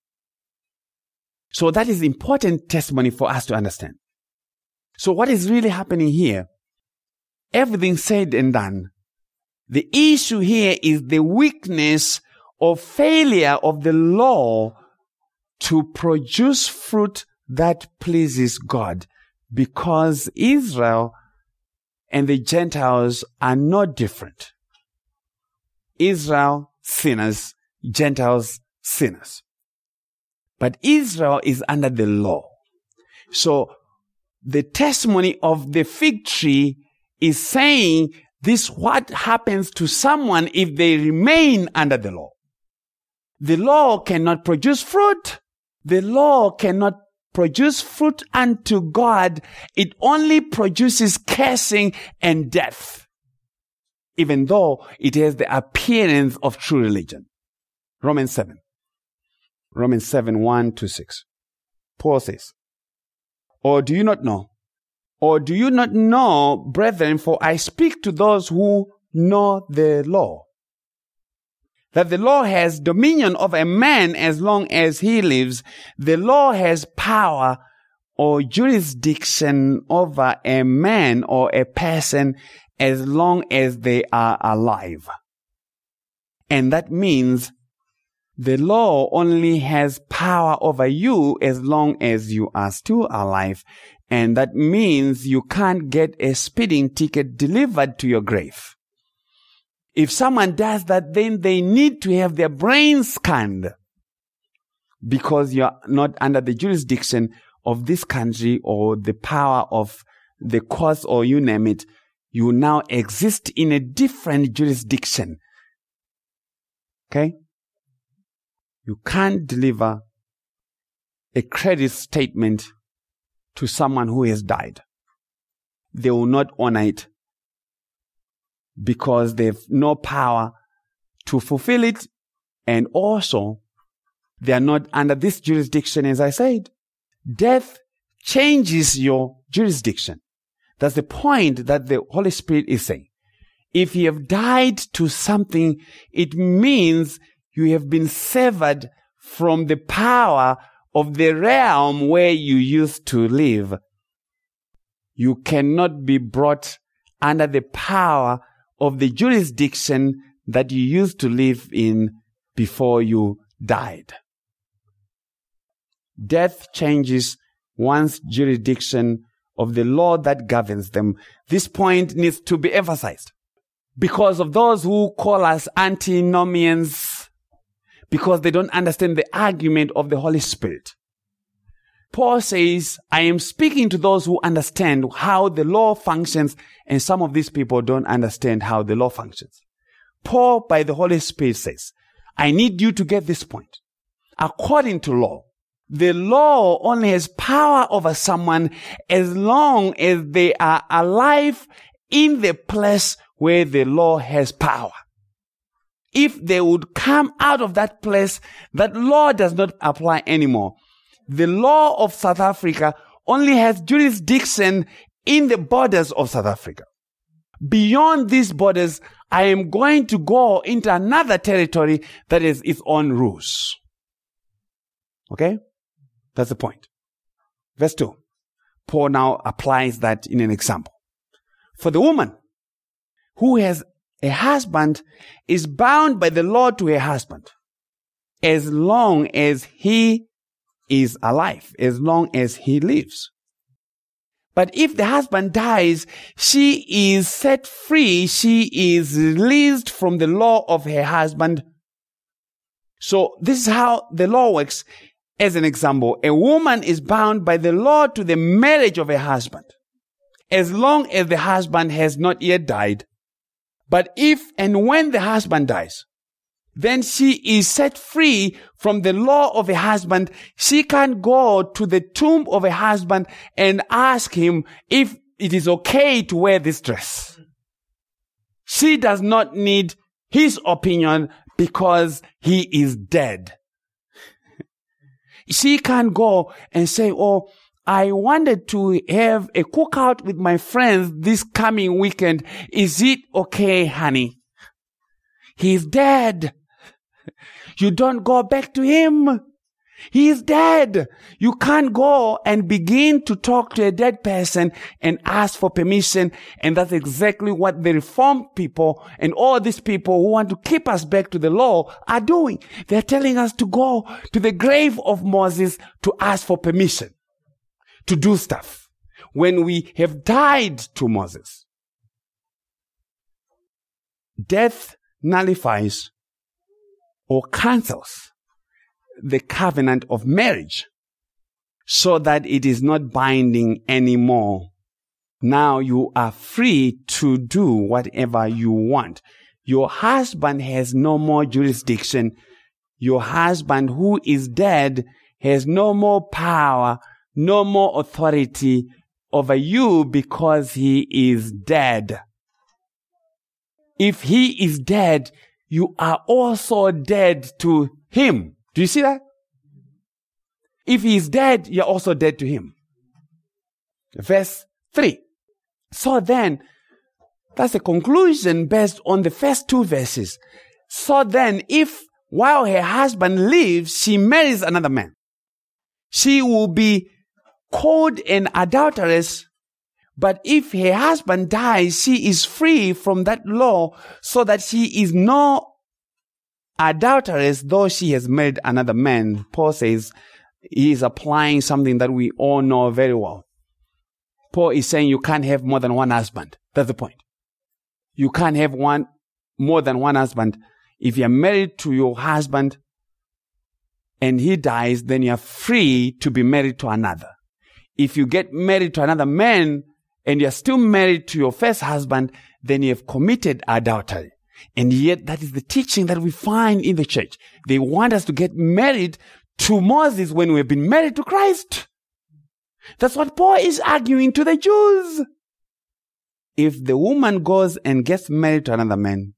So that is important testimony for us to understand. So what is really happening here? Everything said and done. The issue here is the weakness or failure of the law to produce fruit that pleases God, because Israel and the Gentiles are not different. Israel, sinners, Gentiles, sinners. But Israel is under the law. So the testimony of the fig tree is saying this what happens to someone if they remain under the law. The law cannot produce fruit. The law cannot produce fruit unto God. It only produces cursing and death, even though it has the appearance of true religion. Romans 7, 1-6. Paul says, Or do you not know, brethren, for I speak to those who know the law, that the law has dominion over a man as long as he lives. The law has power or jurisdiction over a man or a person as long as they are alive. And that means the law only has power over you as long as you are still alive. And that means you can't get a speeding ticket delivered to your grave. If someone does that, then they need to have their brain scanned, because you're not under the jurisdiction of this country or the power of the courts, or you name it. You now exist in a different jurisdiction. Okay? You can't deliver a credit statement to someone who has died. They will not honor it, because they have no power to fulfill it. And also, they are not under this jurisdiction, as I said. Death changes your jurisdiction. That's the point that the Holy Spirit is saying. If you have died to something, it means you have been severed from the power of the realm where you used to live. You cannot be brought under the power of the jurisdiction that you used to live in before you died. Death changes one's jurisdiction of the law that governs them. This point needs to be emphasized because of those who call us antinomians, because they don't understand the argument of the Holy Spirit. Paul says, I am speaking to those who understand how the law functions, and some of these people don't understand how the law functions. Paul, by the Holy Spirit, says, I need you to get this point. According to law, the law only has power over someone as long as they are alive in the place where the law has power. If they would come out of that place, that law does not apply anymore. The law of South Africa only has jurisdiction in the borders of South Africa. Beyond these borders, I am going to go into another territory that is its own rules. Okay? That's the point. Verse 2. Paul now applies that in an example. For the woman who has a husband is bound by the law to her husband as long as he is alive, as long as he lives. But if the husband dies, she is set free. She is released from the law of her husband. So this is how the law works. As an example, a woman is bound by the law to the marriage of her husband, as long as the husband has not yet died. But if and when the husband dies, then she is set free from the law of a husband. She can go to the tomb of a husband and ask him if it is okay to wear this dress. She does not need his opinion because he is dead. She can go and say, oh, I wanted to have a cookout with my friends this coming weekend. Is it okay, honey? He's dead. You don't go back to him. He is dead. You can't go and begin to talk to a dead person and ask for permission. And that's exactly what the Reformed people and all these people who want to keep us back to the law are doing. They're telling us to go to the grave of Moses to ask for permission to do stuff when we have died to Moses. Death nullifies or cancels the covenant of marriage so that it is not binding anymore. Now you are free to do whatever you want. Your husband has no more jurisdiction. Your husband who is dead has no more power, no more authority over you because he is dead. If he is dead, you are also dead to him. Do you see that? If he is dead, you're also dead to him. Verse 3. So then, that's a conclusion based on the first two verses. So then, if while her husband lives, she marries another man, she will be called an adulteress. But if her husband dies, she is free from that law, so that she is no adulteress, though she has married another man. Paul says he is applying something that we all know very well. Paul is saying you can't have more than one husband. That's the point. You can't have more than one husband. If you're married to your husband and he dies, then you're free to be married to another. If you get married to another man and you're still married to your first husband, then you have committed adultery. And yet that is the teaching that we find in the church. They want us to get married to Moses when we've been married to Christ. That's what Paul is arguing to the Jews. If the woman goes and gets married to another man,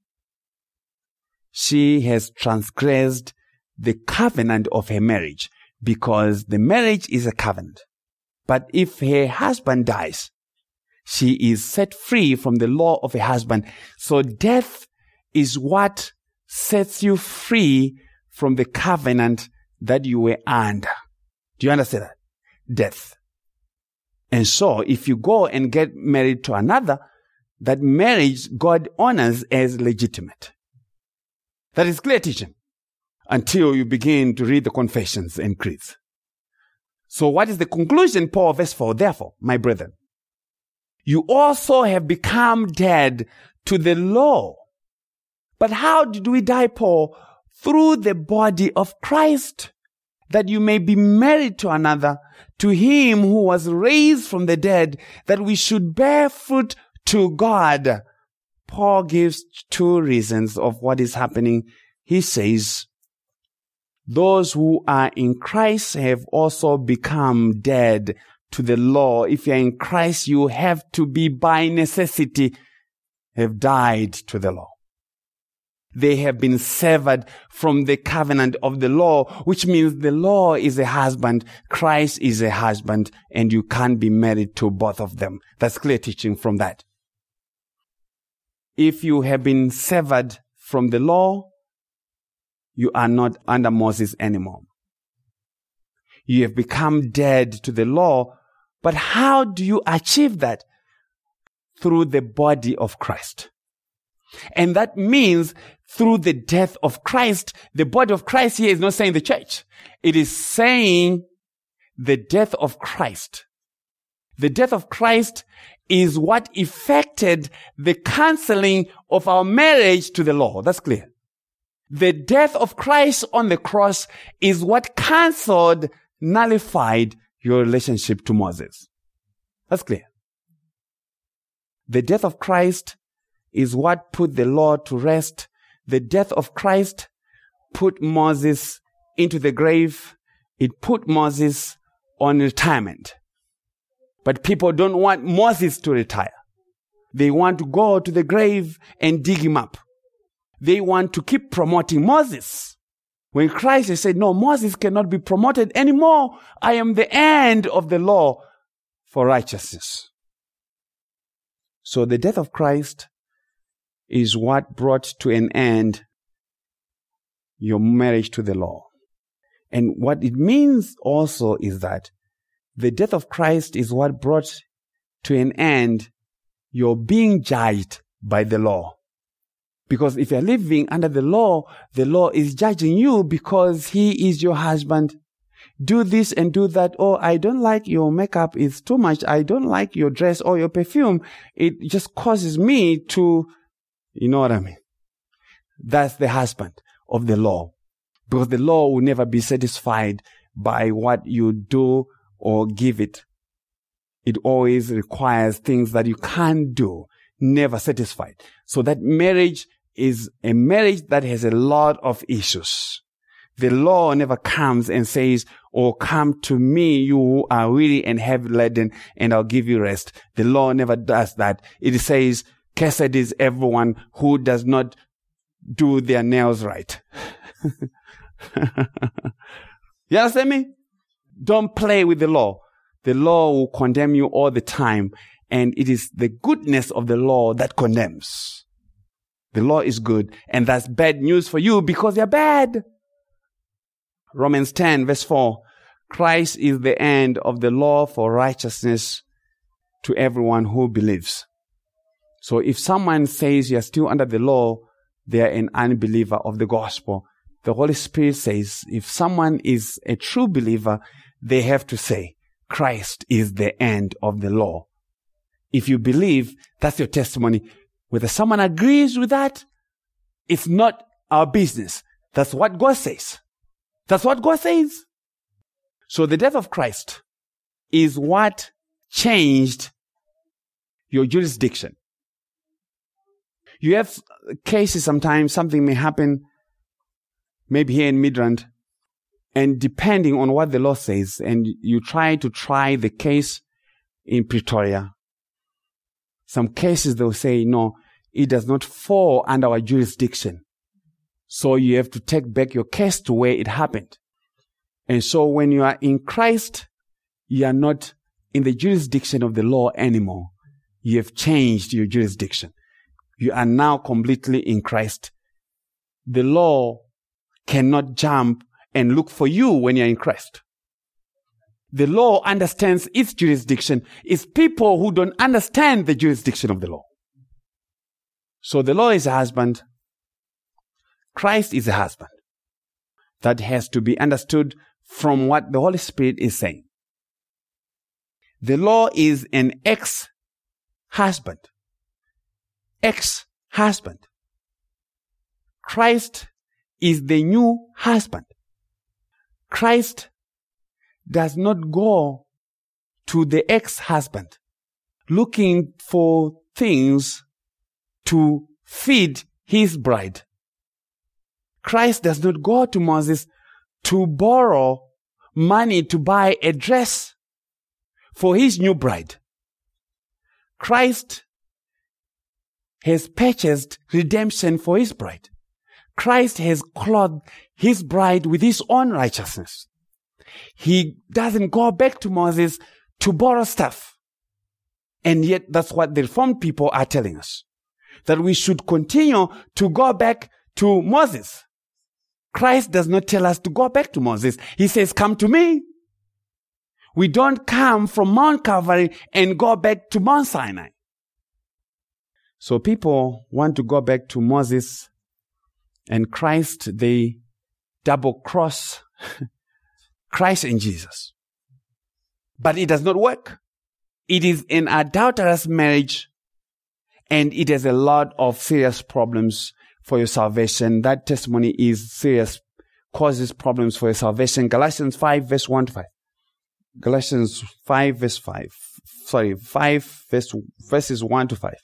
she has transgressed the covenant of her marriage, because the marriage is a covenant. But if her husband dies, she is set free from the law of her husband. So death is what sets you free from the covenant that you were under. Do you understand that? Death. And so if you go and get married to another, that marriage God honors as legitimate. That is clear teaching until you begin to read the confessions and creeds. So what is the conclusion, Paul, verse 4? Therefore, my brethren, you also have become dead to the law. But how did we die, Paul? Through the body of Christ, that you may be married to another, to him who was raised from the dead, that we should bear fruit to God. Paul gives two reasons of what is happening. He says, those who are in Christ have also become dead to the law. If you're in Christ, you have to be by necessity have died to the law. They have been severed from the covenant of the law, which means the law is a husband, Christ is a husband, and you can't be married to both of them. That's clear teaching from that. If you have been severed from the law, you are not under Moses anymore. You have become dead to the law, but how do you achieve that? Through the body of Christ. And that means through the death of Christ. The body of Christ here is not saying the church. It is saying the death of Christ. The death of Christ is what effected the canceling of our marriage to the law. That's clear. The death of Christ on the cross is what canceled, nullified your relationship to Moses. That's clear. The death of Christ is what put the law to rest. The death of Christ put Moses into the grave. It put Moses on retirement. But people don't want Moses to retire. They want to go to the grave and dig him up. They want to keep promoting Moses. When Christ has said, no, Moses cannot be promoted anymore. I am the end of the law for righteousness. So the death of Christ is what brought to an end your marriage to the law. And what it means also is that the death of Christ is what brought to an end your being judged by the law. Because if you're living under the law is judging you because he is your husband. Do this and do that. Oh, I don't like your makeup. It's too much. I don't like your dress or your perfume. It just causes me to, you know what I mean? That's the husband of the law. Because the law will never be satisfied by what you do or give it. It always requires things that you can't do, never satisfied. So that marriage is a marriage that has a lot of issues. The law never comes and says, or come to me, you who are weary and heavy laden, and I'll give you rest. The law never does that. It says, cursed is everyone who does not do their nails right. You understand me? Don't play with the law. The law will condemn you all the time, and it is the goodness of the law that condemns. The law is good, and that's bad news for you because you're bad. Romans 10 verse 4, Christ is the end of the law for righteousness to everyone who believes. So if someone says you're still under the law, they are an unbeliever of the gospel. The Holy Spirit says if someone is a true believer, they have to say, Christ is the end of the law. If you believe, that's your testimony. Whether someone agrees with that, it's not our business. That's what God says. That's what God says. So the death of Christ is what changed your jurisdiction. You have cases sometimes, something may happen, maybe here in Midrand, and depending on what the law says, and you try to try the case in Pretoria, some cases they'll say, no, it does not fall under our jurisdiction. So you have to take back your case to where it happened. And so when you are in Christ, you are not in the jurisdiction of the law anymore. You have changed your jurisdiction. You are now completely in Christ. The law cannot jump and look for you when you're in Christ. The law understands its jurisdiction. It's people who don't understand the jurisdiction of the law. So the law is a husband. Christ is a husband. That has to be understood from what the Holy Spirit is saying. The law is an ex-husband. Ex-husband. Christ is the new husband. Christ does not go to the ex-husband looking for things to feed his bride. Christ does not go to Moses to borrow money to buy a dress for his new bride. Christ has purchased redemption for his bride. Christ has clothed his bride with his own righteousness. He doesn't go back to Moses to borrow stuff. And yet that's what the Reformed people are telling us. That we should continue to go back to Moses. Christ does not tell us to go back to Moses. He says, come to me. We don't come from Mount Calvary and go back to Mount Sinai. So people want to go back to Moses and Christ. They double cross Christ and Jesus. But it does not work. It is an adulterous marriage, and it has a lot of serious problems for your salvation. That testimony is serious, causes problems for your salvation. Galatians 5 verse 1 to 5. Galatians 5 verse 5. 5 verses 1 to 5.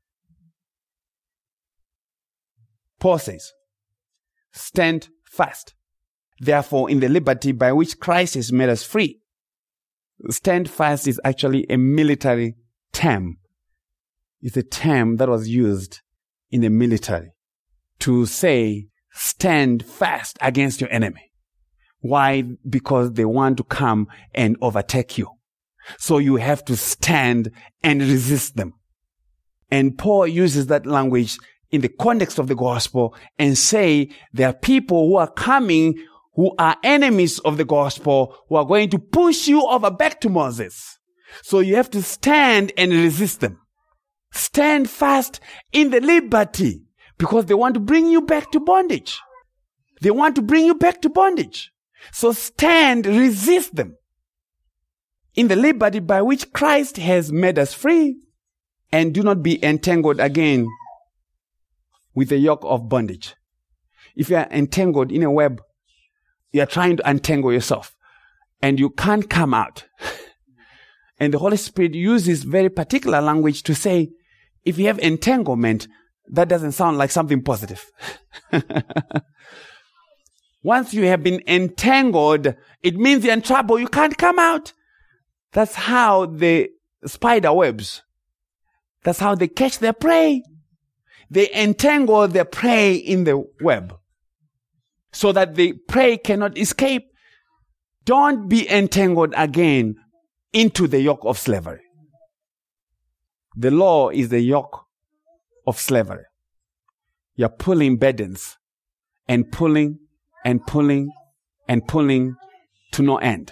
Paul says, stand fast, therefore, in the liberty by which Christ has made us free. Stand fast is actually a military term. It's a term that was used in the military to say, stand fast against your enemy. Why? Because they want to come and overtake you. So you have to stand and resist them. And Paul uses that language in the context of the gospel and say there are people who are coming who are enemies of the gospel who are going to push you over back to Moses. So you have to stand and resist them. Stand fast in the liberty because they want to bring you back to bondage. They want to bring you back to bondage. So stand, resist them in the liberty by which Christ has made us free, and do not be entangled again with the yoke of bondage. If you are entangled in a web, you are trying to untangle yourself and you can't come out. And the Holy Spirit uses very particular language to say, if you have entanglement, that doesn't sound like something positive. Once you have been entangled, it means you're in trouble. You can't come out. That's how the spider webs. That's how they catch their prey. They entangle their prey in the web so that the prey cannot escape. Don't be entangled again into the yoke of slavery. The law is the yoke of slavery. You're pulling burdens and pulling and pulling and pulling to no end.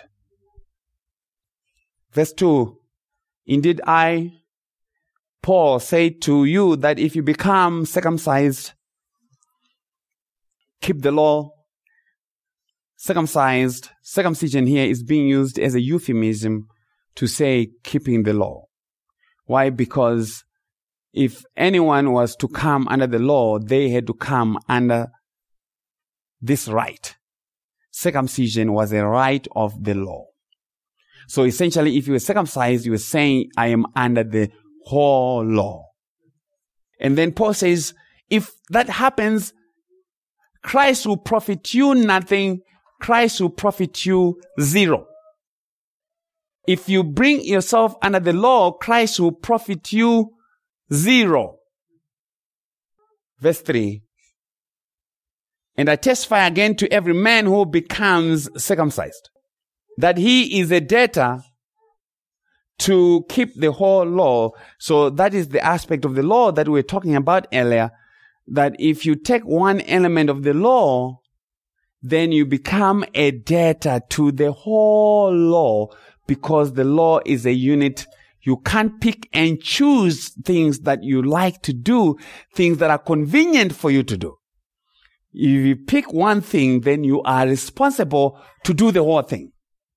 Verse 2, indeed I, Paul, say to you that if you become circumcised, keep the law. Circumcision here is being used as a euphemism to say keeping the law. Why? Because if anyone was to come under the law, they had to come under this rite. Circumcision was a rite of the law. So essentially, if you were circumcised, you were saying, I am under the whole law. And then Paul says, if that happens, Christ will profit you nothing. Christ will profit you zero. If you bring yourself under the law, Christ will profit you zero. Verse 3. And I testify again to every man who becomes circumcised, that he is a debtor to keep the whole law. So that is the aspect of the law that we were talking about earlier, that if you take one element of the law, then you become a debtor to the whole law, because the law is a unit. You can't pick and choose things that you like to do, things that are convenient for you to do. If you pick one thing, then you are responsible to do the whole thing.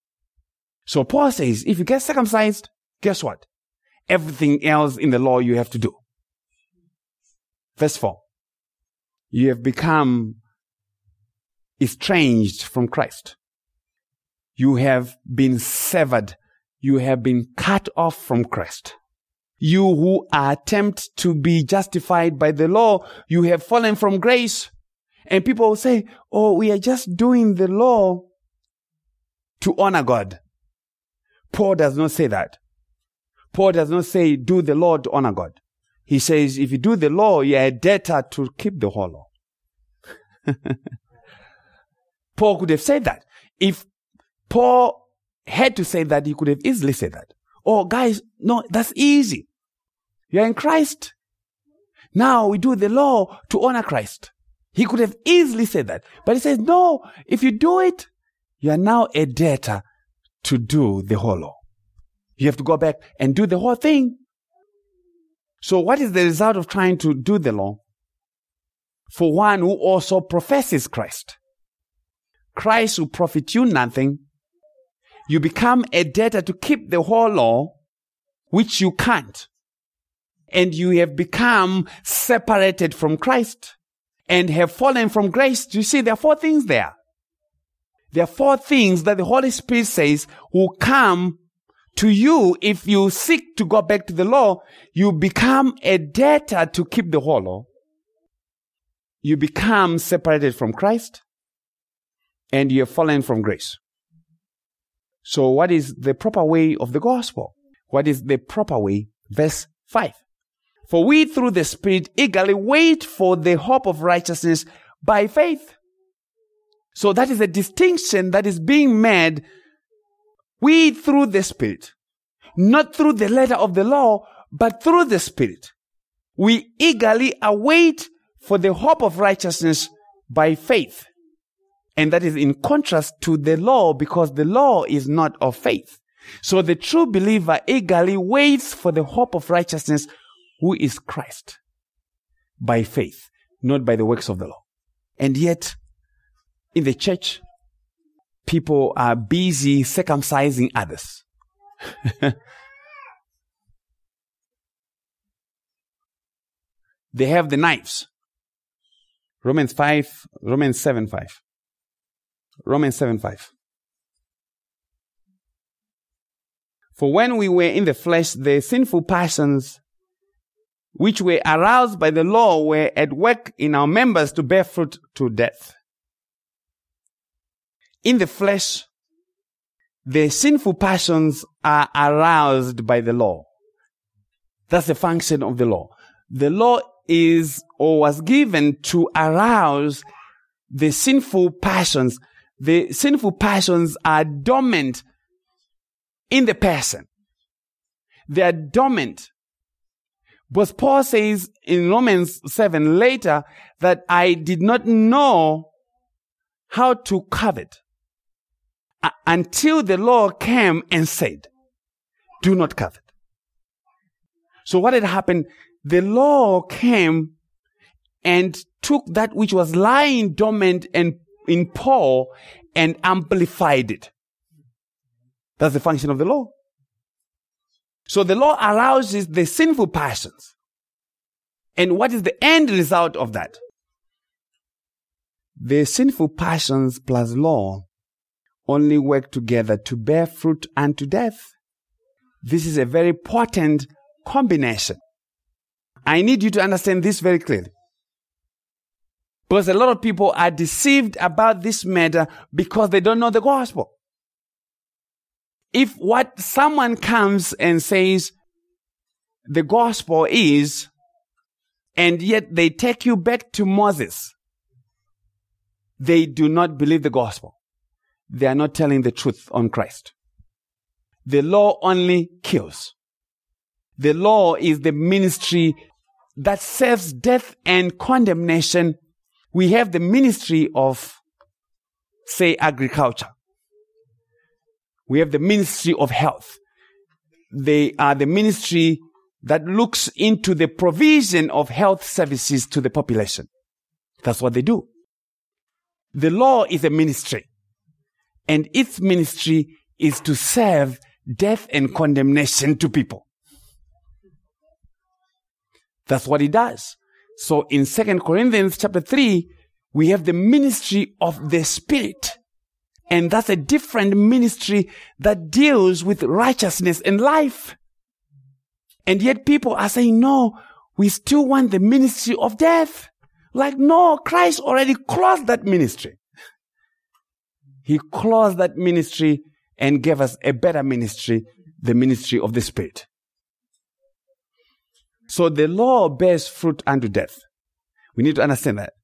So Paul says, if you get circumcised, guess what? Everything else in the law you have to do. Verse 4. You have become estranged from Christ. You have been severed. You have been cut off from Christ. You who attempt to be justified by the law, you have fallen from grace. And people will say, oh, we are just doing the law to honor God. Paul does not say that. Paul does not say do the law to honor God. He says if you do the law, you are a debtor to keep the whole law. Paul could have said that. If Paul had to say that, he could have easily said that. Oh, guys, no, that's easy. You're in Christ. Now we do the law to honor Christ. He could have easily said that. But he says, no, if you do it, you are now a debtor to do the whole law. You have to go back and do the whole thing. So what is the result of trying to do the law? For one who also professes Christ, Christ will profit you nothing. You become a debtor to keep the whole law, which you can't. And you have become separated from Christ and have fallen from grace. Do you see, there are 4 things there. There are 4 things that the Holy Spirit says will come to you if you seek to go back to the law. You become a debtor to keep the whole law. You become separated from Christ and you have fallen from grace. So what is the proper way of the gospel? What is the proper way? Verse 5. For we through the Spirit eagerly wait for the hope of righteousness by faith. So that is a distinction that is being made. We through the Spirit, not through the letter of the law, but through the Spirit. We eagerly await for the hope of righteousness by faith. And that is in contrast to the law, because the law is not of faith. So the true believer eagerly waits for the hope of righteousness, who is Christ, by faith, not by the works of the law. And yet, in the church, people are busy circumcising others. They have the knives. Romans 7:5. Romans 7:5. For when we were in the flesh, the sinful passions which were aroused by the law were at work in our members to bear fruit to death. in the flesh, the sinful passions are aroused by the law. That's the function of the law. The law is or was given to arouse the sinful passions. The sinful passions are dormant in the person. They are dormant. But Paul says in Romans 7 later that I did not know how to covet until the law came and said, do not covet. So what had happened? The law came and took that which was lying dormant and in Paul and amplified it. That's the function of the law. So the law arouses the sinful passions. And what is the end result of that? The sinful passions plus law only work together to bear fruit unto death. This is a very potent combination. I need you to understand this very clearly. Because a lot of people are deceived about this matter because they don't know the gospel. If what someone comes and says the gospel is, and yet they take you back to Moses, they do not believe the gospel. They are not telling the truth on Christ. The law only kills. The law is the ministry that serves death and condemnation. We have the ministry of, say, agriculture. We have the ministry of health. They are the ministry that looks into the provision of health services to the population. That's what they do. The law is a ministry, and its ministry is to serve death and condemnation to people. That's what it does. So in 2 Corinthians chapter 3, we have the ministry of the Spirit. And that's a different ministry that deals with righteousness and life. And yet people are saying, no, we still want the ministry of death. Like, no, Christ already closed that ministry. He closed that ministry and gave us a better ministry, the ministry of the Spirit. So the law bears fruit unto death. We need to understand that.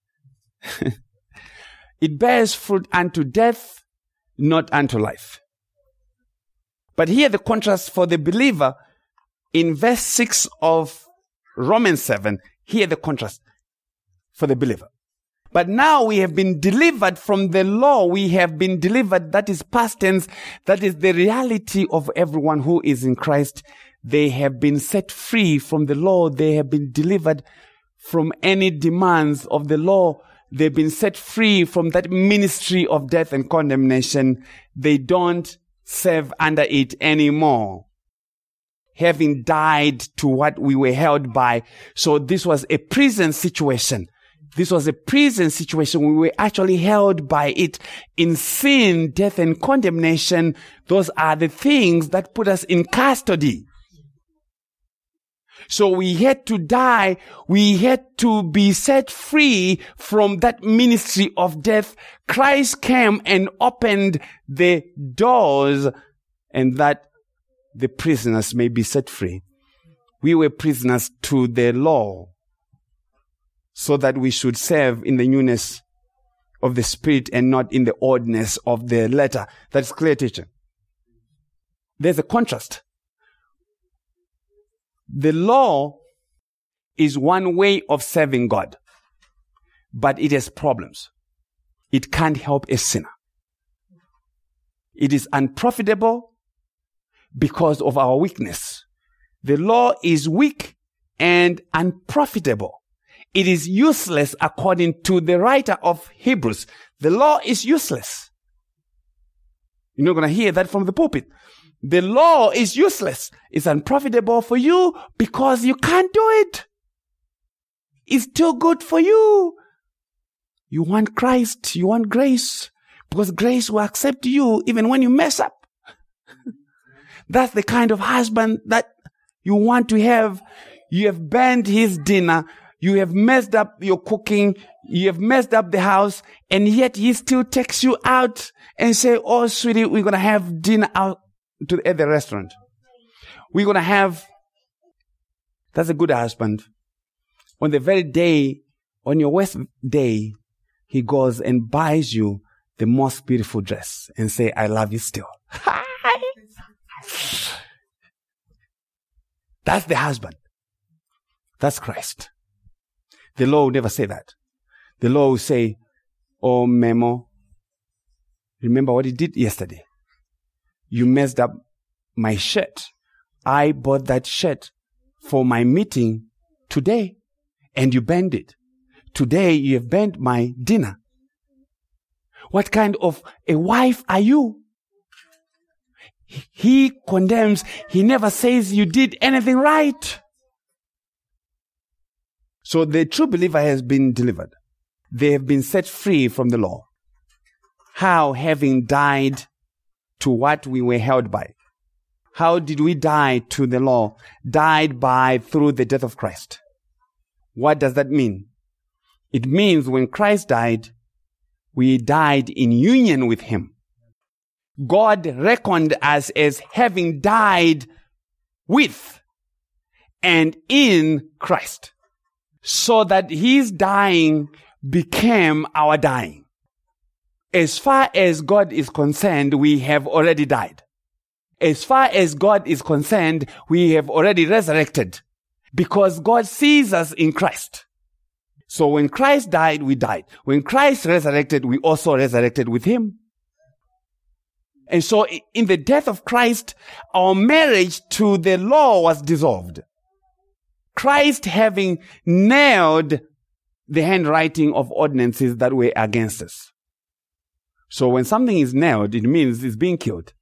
It bears fruit unto death, not unto life. But here the contrast for the believer in verse 6 of Romans 7, here the contrast for the believer. But now we have been delivered from the law. We have been delivered. That is past tense. That is the reality of everyone who is in Christ. They have been set free from the law. They have been delivered from any demands of the law. They've been set free from that ministry of death and condemnation. They don't serve under it anymore, having died to what we were held by. So this was a prison situation. This was a prison situation. We were actually held by it in sin, death, and condemnation. Those are the things that put us in custody. So we had to die. We had to be set free from that ministry of death. Christ came and opened the doors, and that the prisoners may be set free. We were prisoners to the law, so that we should serve in the newness of the Spirit and not in the oldness of the letter. That's clear teaching. There's a contrast. The law is one way of serving God, but it has problems. It can't help a sinner. It is unprofitable because of our weakness. The law is weak and unprofitable. It is useless according to the writer of Hebrews. The law is useless. You're not going to hear that from the pulpit. The law is useless. It's unprofitable for you because you can't do it. It's too good for you. You want Christ. You want grace. Because grace will accept you even when you mess up. That's the kind of husband that you want to have. You have burned his dinner. You have messed up your cooking. You have messed up the house. And yet he still takes you out and say, oh, sweetie, we're going to have dinner out at the restaurant. We're going to have... That's a good husband. On the very day, on your worst day, he goes and buys you the most beautiful dress and say, I love you still. That's the husband. That's Christ. The law will never say that. The law will say, oh, Memo, remember what you did yesterday. You messed up my shirt. I bought that shirt for my meeting today, and you burned it. Today you have burned my dinner. What kind of a wife are you? He condemns. He never says you did anything right. So the true believer has been delivered. They have been set free from the law. How? Having died to what we were held by. How did we die to the law? Died through the death of Christ. What does that mean? It means when Christ died, we died in union with him. God reckoned us as having died with and in Christ, so that his dying became our dying. As far as God is concerned, we have already died. As far as God is concerned, we have already resurrected, because God sees us in Christ. So when Christ died, we died. When Christ resurrected, we also resurrected with him. And so in the death of Christ, our marriage to the law was dissolved. Christ having nailed the handwriting of ordinances that were against us. So when something is nailed, it means it's being killed.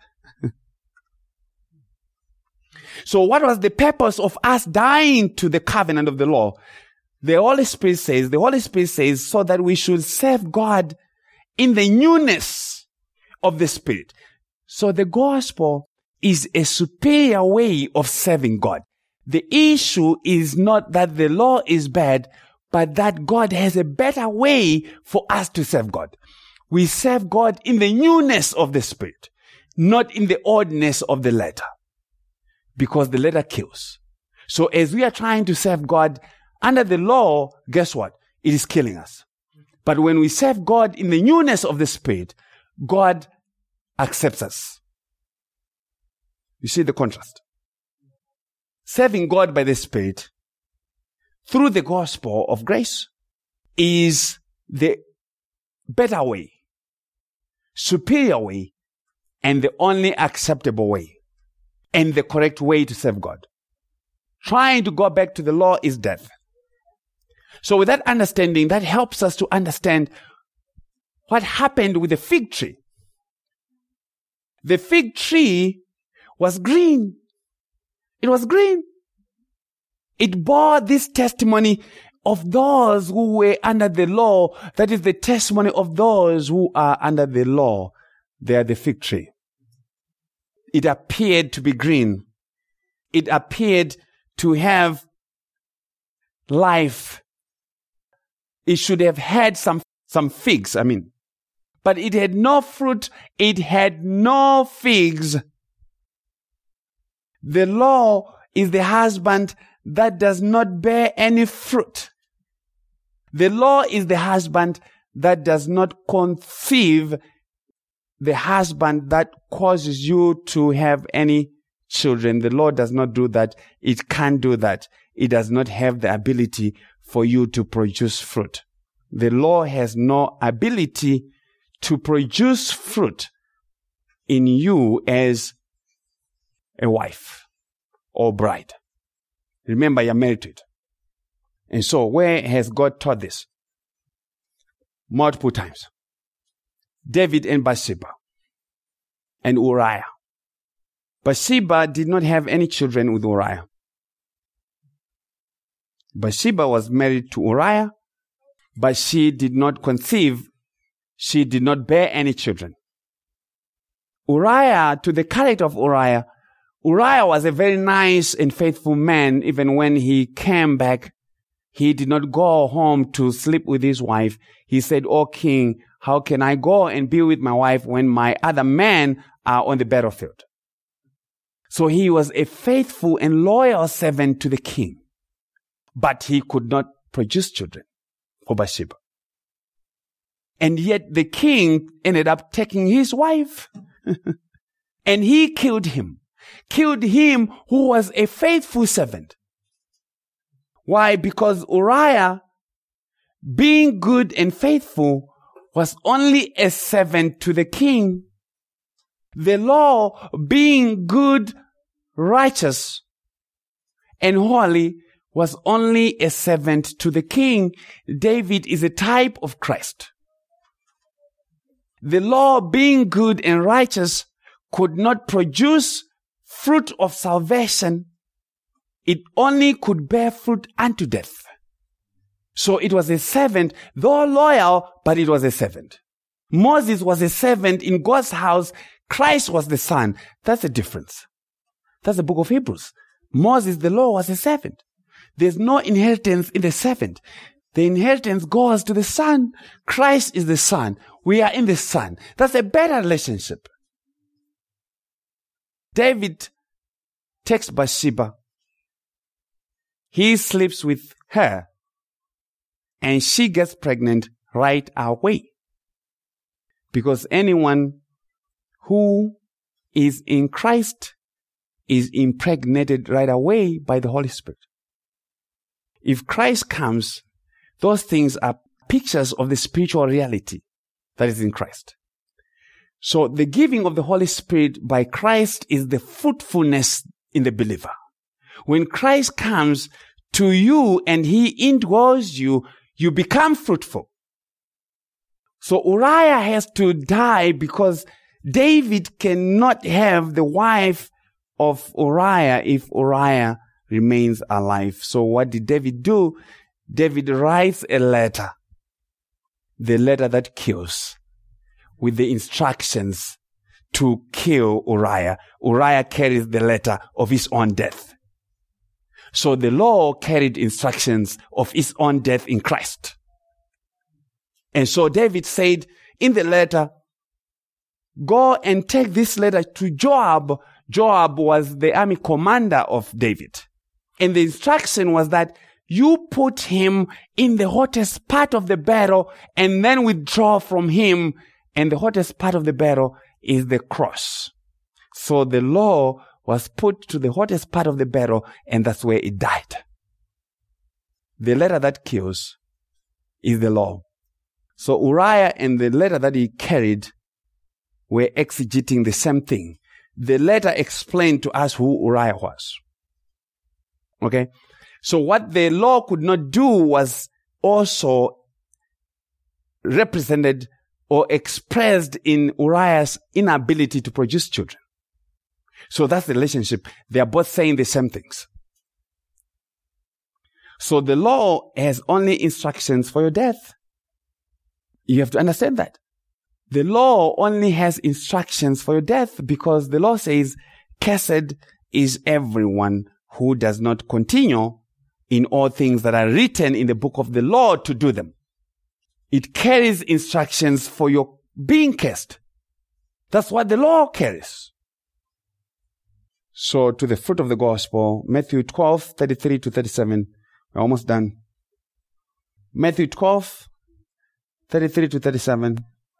So what was the purpose of us dying to the covenant of the law? The Holy Spirit says so that we should serve God in the newness of the Spirit. So the gospel is a superior way of serving God. The issue is not that the law is bad, but that God has a better way for us to serve God. We serve God in the newness of the Spirit, not in the oldness of the letter. Because the letter kills. So as we are trying to serve God under the law, guess what? It is killing us. But when we serve God in the newness of the Spirit, God accepts us. You see the contrast? Serving God by the Spirit through the gospel of grace is the better way, superior way, and the only acceptable way, and the correct way to serve God. Trying to go back to the law is death. So with that understanding, that helps us to understand what happened with the fig tree. The fig tree was green. It was green. It bore this testimony of those who were under the law. That is the testimony of those who are under the law. They are the fig tree. It appeared to be green. It appeared to have life. It should have had some figs, but it had no fruit. It had no figs. The law is the husband that does not bear any fruit. The law is the husband that does not conceive, the husband that causes you to have any children. The law does not do that. It can't do that. It does not have the ability for you to produce fruit. The law has no ability to produce fruit in you as a wife or bride. Remember, you're married to it. And so where has God taught this? Multiple times. David and Bathsheba and Uriah. Bathsheba did not have any children with Uriah. Bathsheba was married to Uriah, but she did not conceive. She did not bear any children. Uriah, to the character of Uriah was a very nice and faithful man even when he came back he did not go home to sleep with his wife. He said, "O king, how can I go and be with my wife when my other men are on the battlefield?" So he was a faithful and loyal servant to the king. But he could not produce children for Bathsheba. And yet the king ended up taking his wife. And he killed him. Killed him who was a faithful servant. Why? Because Uriah, being good and faithful, was only a servant to the king. The law, being good, righteous, and holy, was only a servant to the king. David is a type of Christ. The law, being good and righteous, could not produce fruit of salvation. It only could bear fruit unto death. So it was a servant, though loyal, but it was a servant. Moses was a servant in God's house. Christ was the son. That's the difference. That's the book of Hebrews. Moses, the law, was a servant. There's no inheritance in the servant. The inheritance goes to the son. Christ is the son. We are in the son. That's a better relationship. David takes Bathsheba. He sleeps with her. And she gets pregnant right away. Because anyone who is in Christ is impregnated right away by the Holy Spirit. If Christ comes, those things are pictures of the spiritual reality that is in Christ. So the giving of the Holy Spirit by Christ is the fruitfulness in the believer. When Christ comes to you and he indwells you, you become fruitful. So Uriah has to die because David cannot have the wife of Uriah if Uriah remains alive. So what did David do? David writes a letter, the letter that kills, with the instructions to kill Uriah. Uriah carries the letter of his own death. So the law carried instructions of his own death in Christ. And so David said in the letter, go and take this letter to Joab. Joab was the army commander of David. And the instruction was that you put him in the hottest part of the battle and then withdraw from him. And the hottest part of the battle is the cross. So the law was put to the hottest part of the battle, and that's where it died. The letter that kills is the law. So Uriah and the letter that he carried were exegeting the same thing. The letter explained to us who Uriah was. Okay? So what the law could not do was also represented or expressed in Uriah's inability to produce children. So that's the relationship. They are both saying the same things. So the law has only instructions for your death. You have to understand that. The law only has instructions for your death because the law says, cursed is everyone who does not continue in all things that are written in the book of the law to do them. It carries instructions for your being cursed. That's what the law carries. So to the fruit of the gospel, Matthew 12, 33 to 37. We're almost done. Matthew 12, 33 to 37.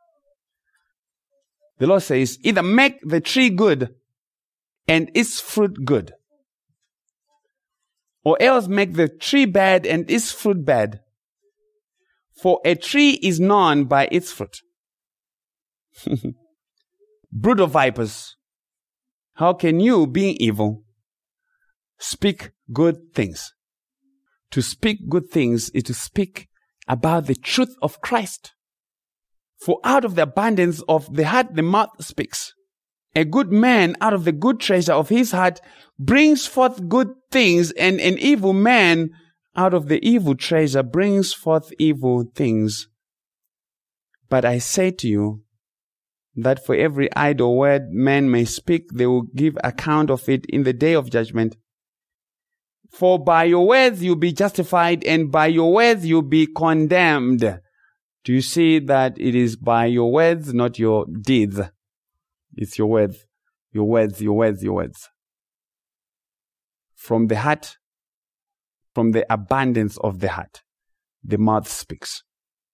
The Lord says, either make the tree good and its fruit good, or else make the tree bad and its fruit bad. For a tree is known by its fruit. Brood of vipers, how can you, being evil, speak good things? To speak good things is to speak about the truth of Christ. For out of the abundance of the heart, the mouth speaks. A good man out of the good treasure of his heart brings forth good things, and an evil man out of the evil treasure brings forth evil things. But I say to you that for every idle word man may speak, they will give account of it in the day of judgment. For by your words you'll be justified, and by your words you'll be condemned. Do you see that it is by your words, not your deeds? It's your words, your words, your words, your words. From the heart, from the abundance of the heart, the mouth speaks.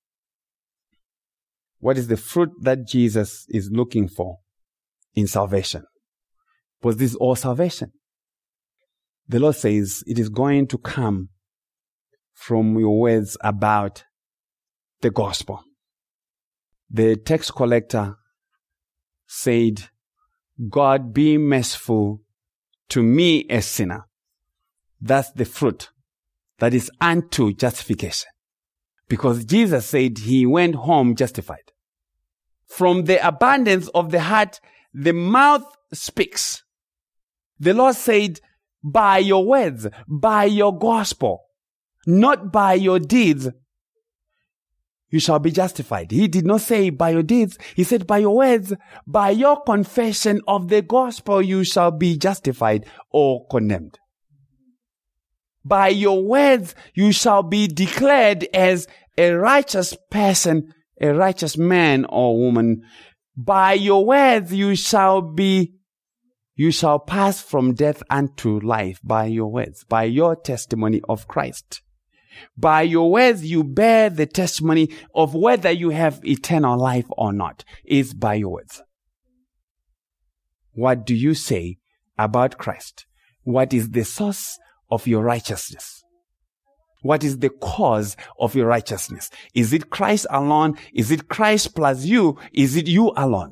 What is the fruit that Jesus is looking for in salvation? Was this all salvation? The Lord says it is going to come from your words about the gospel. The tax collector said, God be merciful to me, a sinner. That's the fruit that is unto justification. Because Jesus said he went home justified. From the abundance of the heart, the mouth speaks. The Lord said, by your words, by your gospel, not by your deeds, you shall be justified. He did not say by your deeds. He said by your words, by your confession of the gospel, you shall be justified or condemned. By your words, you shall be declared as a righteous person, a righteous man or woman. By your words, you shall pass from death unto life. By your words, by your testimony of Christ. By your words, you bear the testimony of whether you have eternal life or not. It's by your words. What do you say about Christ? What is the source of your righteousness? What is the cause of your righteousness? Is it Christ alone? Is it Christ plus you? Is it you alone?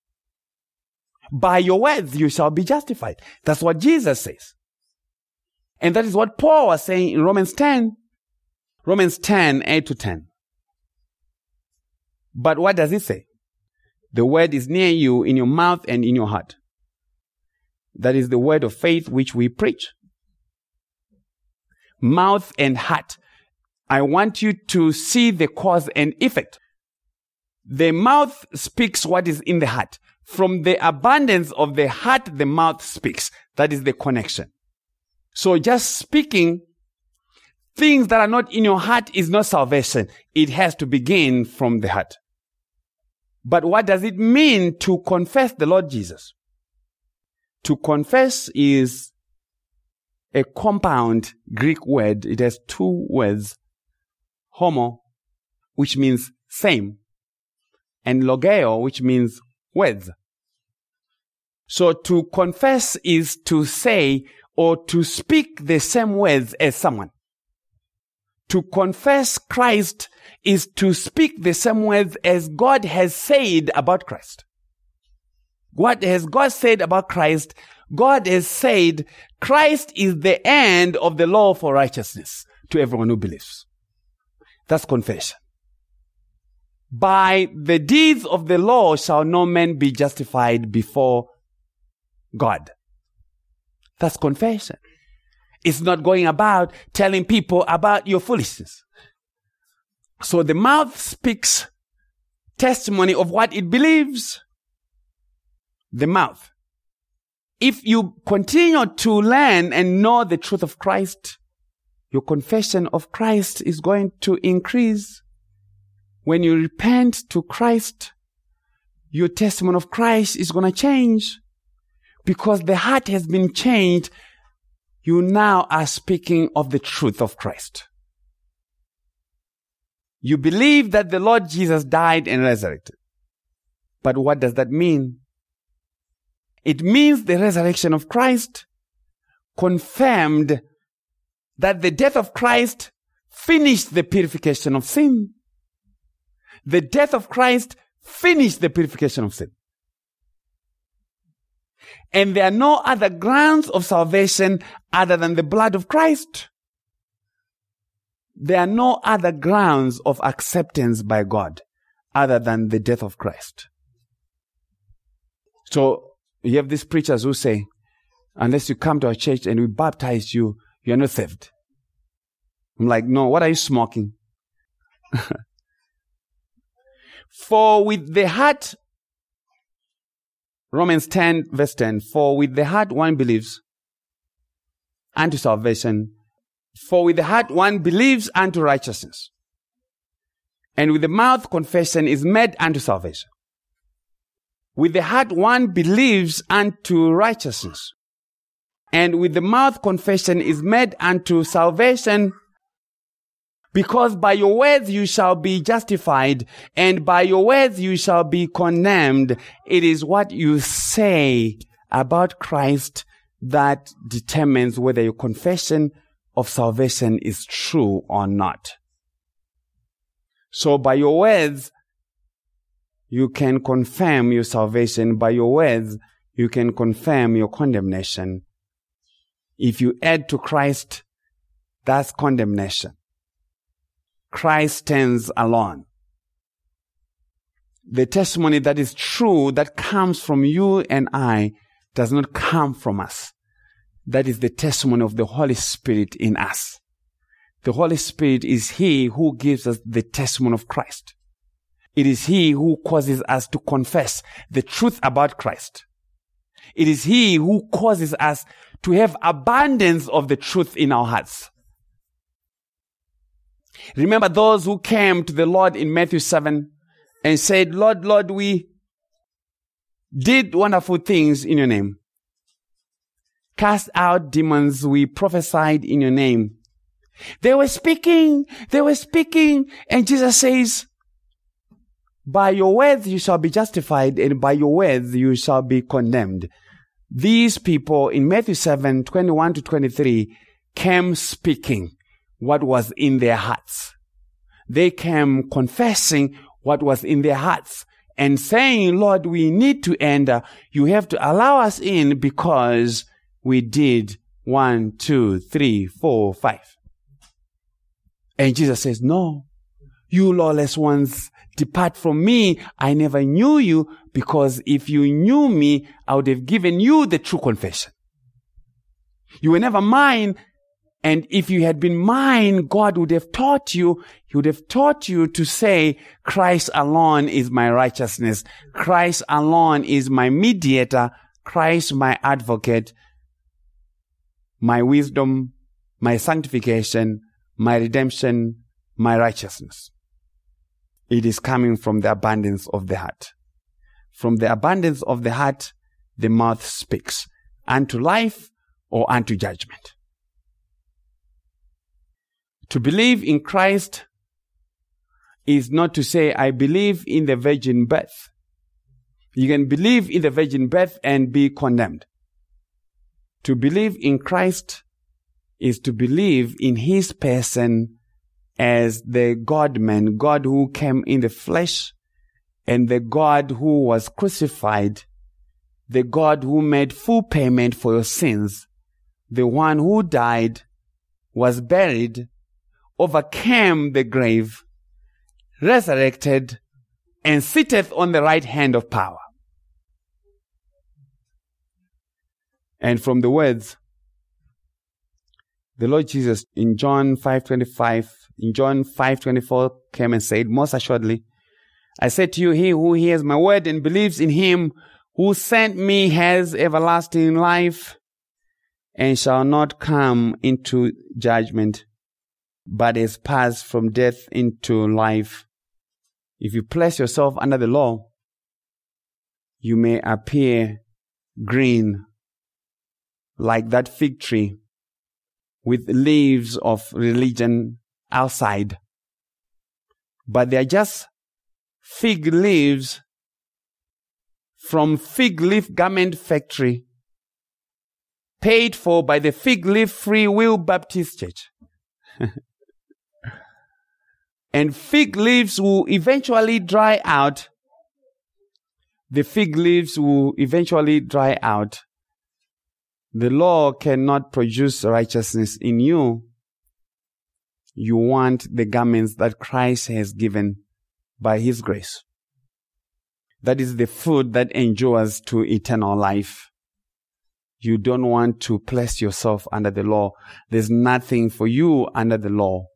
By your words you shall be justified. That's what Jesus says. And that is what Paul was saying in Romans 10. Romans 10, 8 to 10. But what does it say? The word is near you, in your mouth and in your heart. That is the word of faith which we preach. Mouth and heart. I want you to see the cause and effect. The mouth speaks what is in the heart. From the abundance of the heart, the mouth speaks. That is the connection. So just speaking things that are not in your heart is not salvation. It has to begin from the heart. But what does it mean to confess the Lord Jesus? To confess is a compound Greek word. It has two words. Homo, which means same, and logeo, which means words. So to confess is to say or to speak the same words as someone. To confess Christ is to speak the same words as God has said about Christ. What has God said about Christ? God has said Christ is the end of the law for righteousness to everyone who believes. That's confession. By the deeds of the law shall no man be justified before God. That's confession. It's not going about telling people about your foolishness. So the mouth speaks testimony of what it believes. The mouth. If you continue to learn and know the truth of Christ, your confession of Christ is going to increase. When you repent to Christ, your testimony of Christ is going to change. Because the heart has been changed, you now are speaking of the truth of Christ. You believe that the Lord Jesus died and resurrected. But what does that mean? It means the resurrection of Christ confirmed that the death of Christ finished the purification of sin. The death of Christ finished the purification of sin. And there are no other grounds of salvation other than the blood of Christ. There are no other grounds of acceptance by God other than the death of Christ. So you have these preachers who say, unless you come to our church and we baptize you, you're not saved. I'm like, no, what are you smoking? For with the heart, Romans 10 verse 10, for with the heart one believes unto salvation. For with the heart one believes unto righteousness, and with the mouth confession is made unto salvation. With the heart one believes unto righteousness, and with the mouth confession is made unto salvation. Because by your words you shall be justified, and by your words you shall be condemned. It is what you say about Christ that determines whether your confession of salvation is true or not. So by your words, you can confirm your salvation. By your words, you can confirm your condemnation. If you add to Christ, that's condemnation. Christ stands alone. The testimony that is true, that comes from you and I, does not come from us. That is the testimony of the Holy Spirit in us. The Holy Spirit is He who gives us the testimony of Christ. It is He who causes us to confess the truth about Christ. It is He who causes us to have abundance of the truth in our hearts. Remember those who came to the Lord in Matthew 7 and said, Lord, Lord, we did wonderful things in your name. Cast out demons, we prophesied in your name. They were speaking, and Jesus says, by your words you shall be justified, and by your words you shall be condemned. These people in Matthew 7, 21 to 23 came speaking what was in their hearts. They came confessing what was in their hearts and saying, Lord, we need to enter. You have to allow us in because we did 1, 2, 3, 4, 5. And Jesus says, no, you lawless ones, depart from me. I never knew you, because if you knew me, I would have given you the true confession. You were never mine. And if you had been mine, God would have taught you. He would have taught you to say, Christ alone is my righteousness. Christ alone is my mediator. Christ my advocate, my wisdom, my sanctification, my redemption, my righteousness. It is coming from the abundance of the heart. From the abundance of the heart, the mouth speaks, unto life or unto judgment. To believe in Christ is not to say, I believe in the virgin birth. You can believe in the virgin birth and be condemned. To believe in Christ is to believe in His person as the God-man, God who came in the flesh, and the God who was crucified, the God who made full payment for your sins, the one who died, was buried, overcame the grave, resurrected, and sitteth on the right hand of power. And from the words, the Lord Jesus in John 5:25, in John 5:24 came and said, most assuredly, I say to you, he who hears my word and believes in him who sent me has everlasting life and shall not come into judgment, but is passed from death into life. If you place yourself under the law, you may appear green like that fig tree with leaves of religion outside. But they are just fig leaves from fig leaf garment factory, paid for by the Fig Leaf Free Will Baptist Church. And fig leaves will eventually dry out. The fig leaves will eventually dry out. The law cannot produce righteousness in you. You want the garments that Christ has given by His grace. That is the food that endures to eternal life. You don't want to place yourself under the law. There's nothing for you under the law.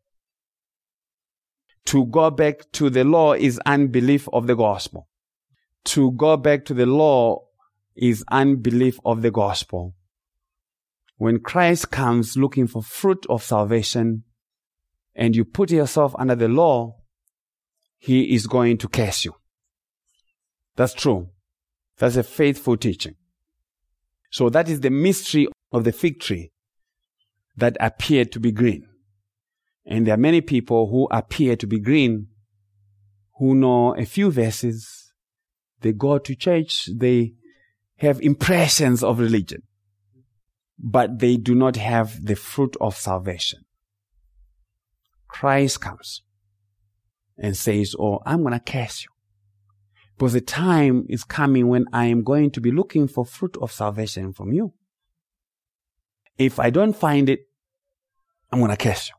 To go back to the law is unbelief of the gospel. To go back to the law is unbelief of the gospel. when Christ comes looking for fruit of salvation and you put yourself under the law, He is going to curse you. That's true. That's a faithful teaching. So that is the mystery of the fig tree that appeared to be green. And there are many people who appear to be green, who know a few verses. They go to church. They have impressions of religion, but they do not have the fruit of salvation. Christ comes and says, "Oh, I'm going to curse you, because the time is coming when I am going to be looking for fruit of salvation from you. If I don't find it, I'm going to curse you."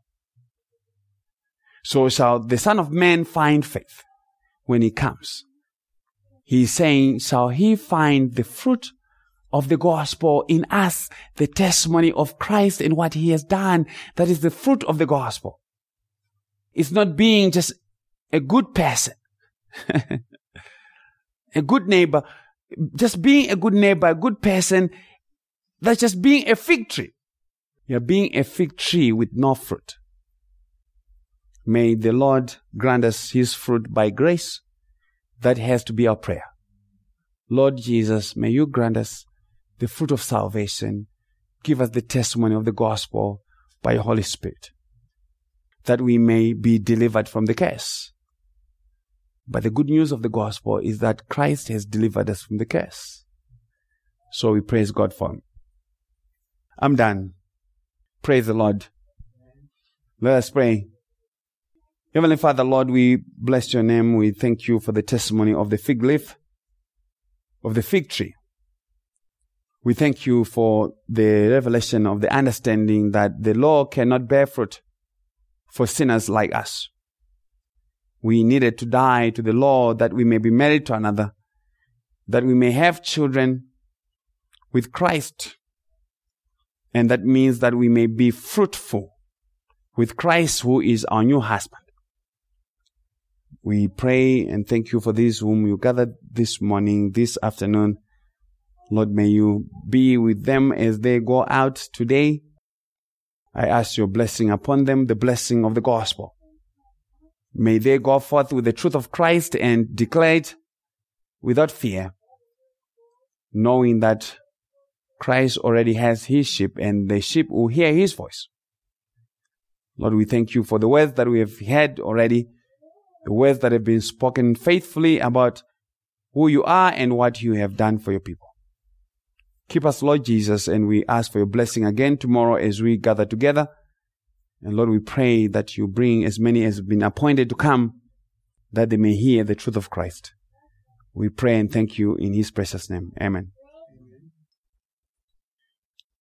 So shall the Son of Man find faith when He comes. He's saying, shall He find the fruit of the gospel in us, the testimony of Christ and what He has done? That is the fruit of the gospel. It's not being just a good person, a good neighbor. Just being a good neighbor, a good person, that's just being a fig tree. You're being a fig tree with no fruit. May the Lord grant us His fruit by grace. That has to be our prayer. Lord Jesus, may You grant us the fruit of salvation. Give us the testimony of the gospel by Your Holy Spirit, that we may be delivered from the curse. But the good news of the gospel is that Christ has delivered us from the curse. So we praise God for Him. I'm done. Praise the Lord. Let us pray. Heavenly Father, Lord, we bless Your name. We thank You for the testimony of the fig leaf, of the fig tree. We thank You for the revelation of the understanding that the law cannot bear fruit for sinners like us. We needed to die to the law that we may be married to another, that we may have children with Christ. And that means that we may be fruitful with Christ, who is our new husband. We pray and thank You for these whom You gathered this morning, this afternoon. Lord, may You be with them as they go out today. I ask Your blessing upon them, the blessing of the gospel. May they go forth with the truth of Christ and declare it without fear, knowing that Christ already has His sheep and the sheep will hear His voice. Lord, we thank You for the words that we have heard already, the words that have been spoken faithfully about who You are and what You have done for Your people. Keep us, Lord Jesus, and we ask for Your blessing again tomorrow as we gather together. And Lord, we pray that You bring as many as have been appointed to come, that they may hear the truth of Christ. We pray and thank You in His precious name. Amen.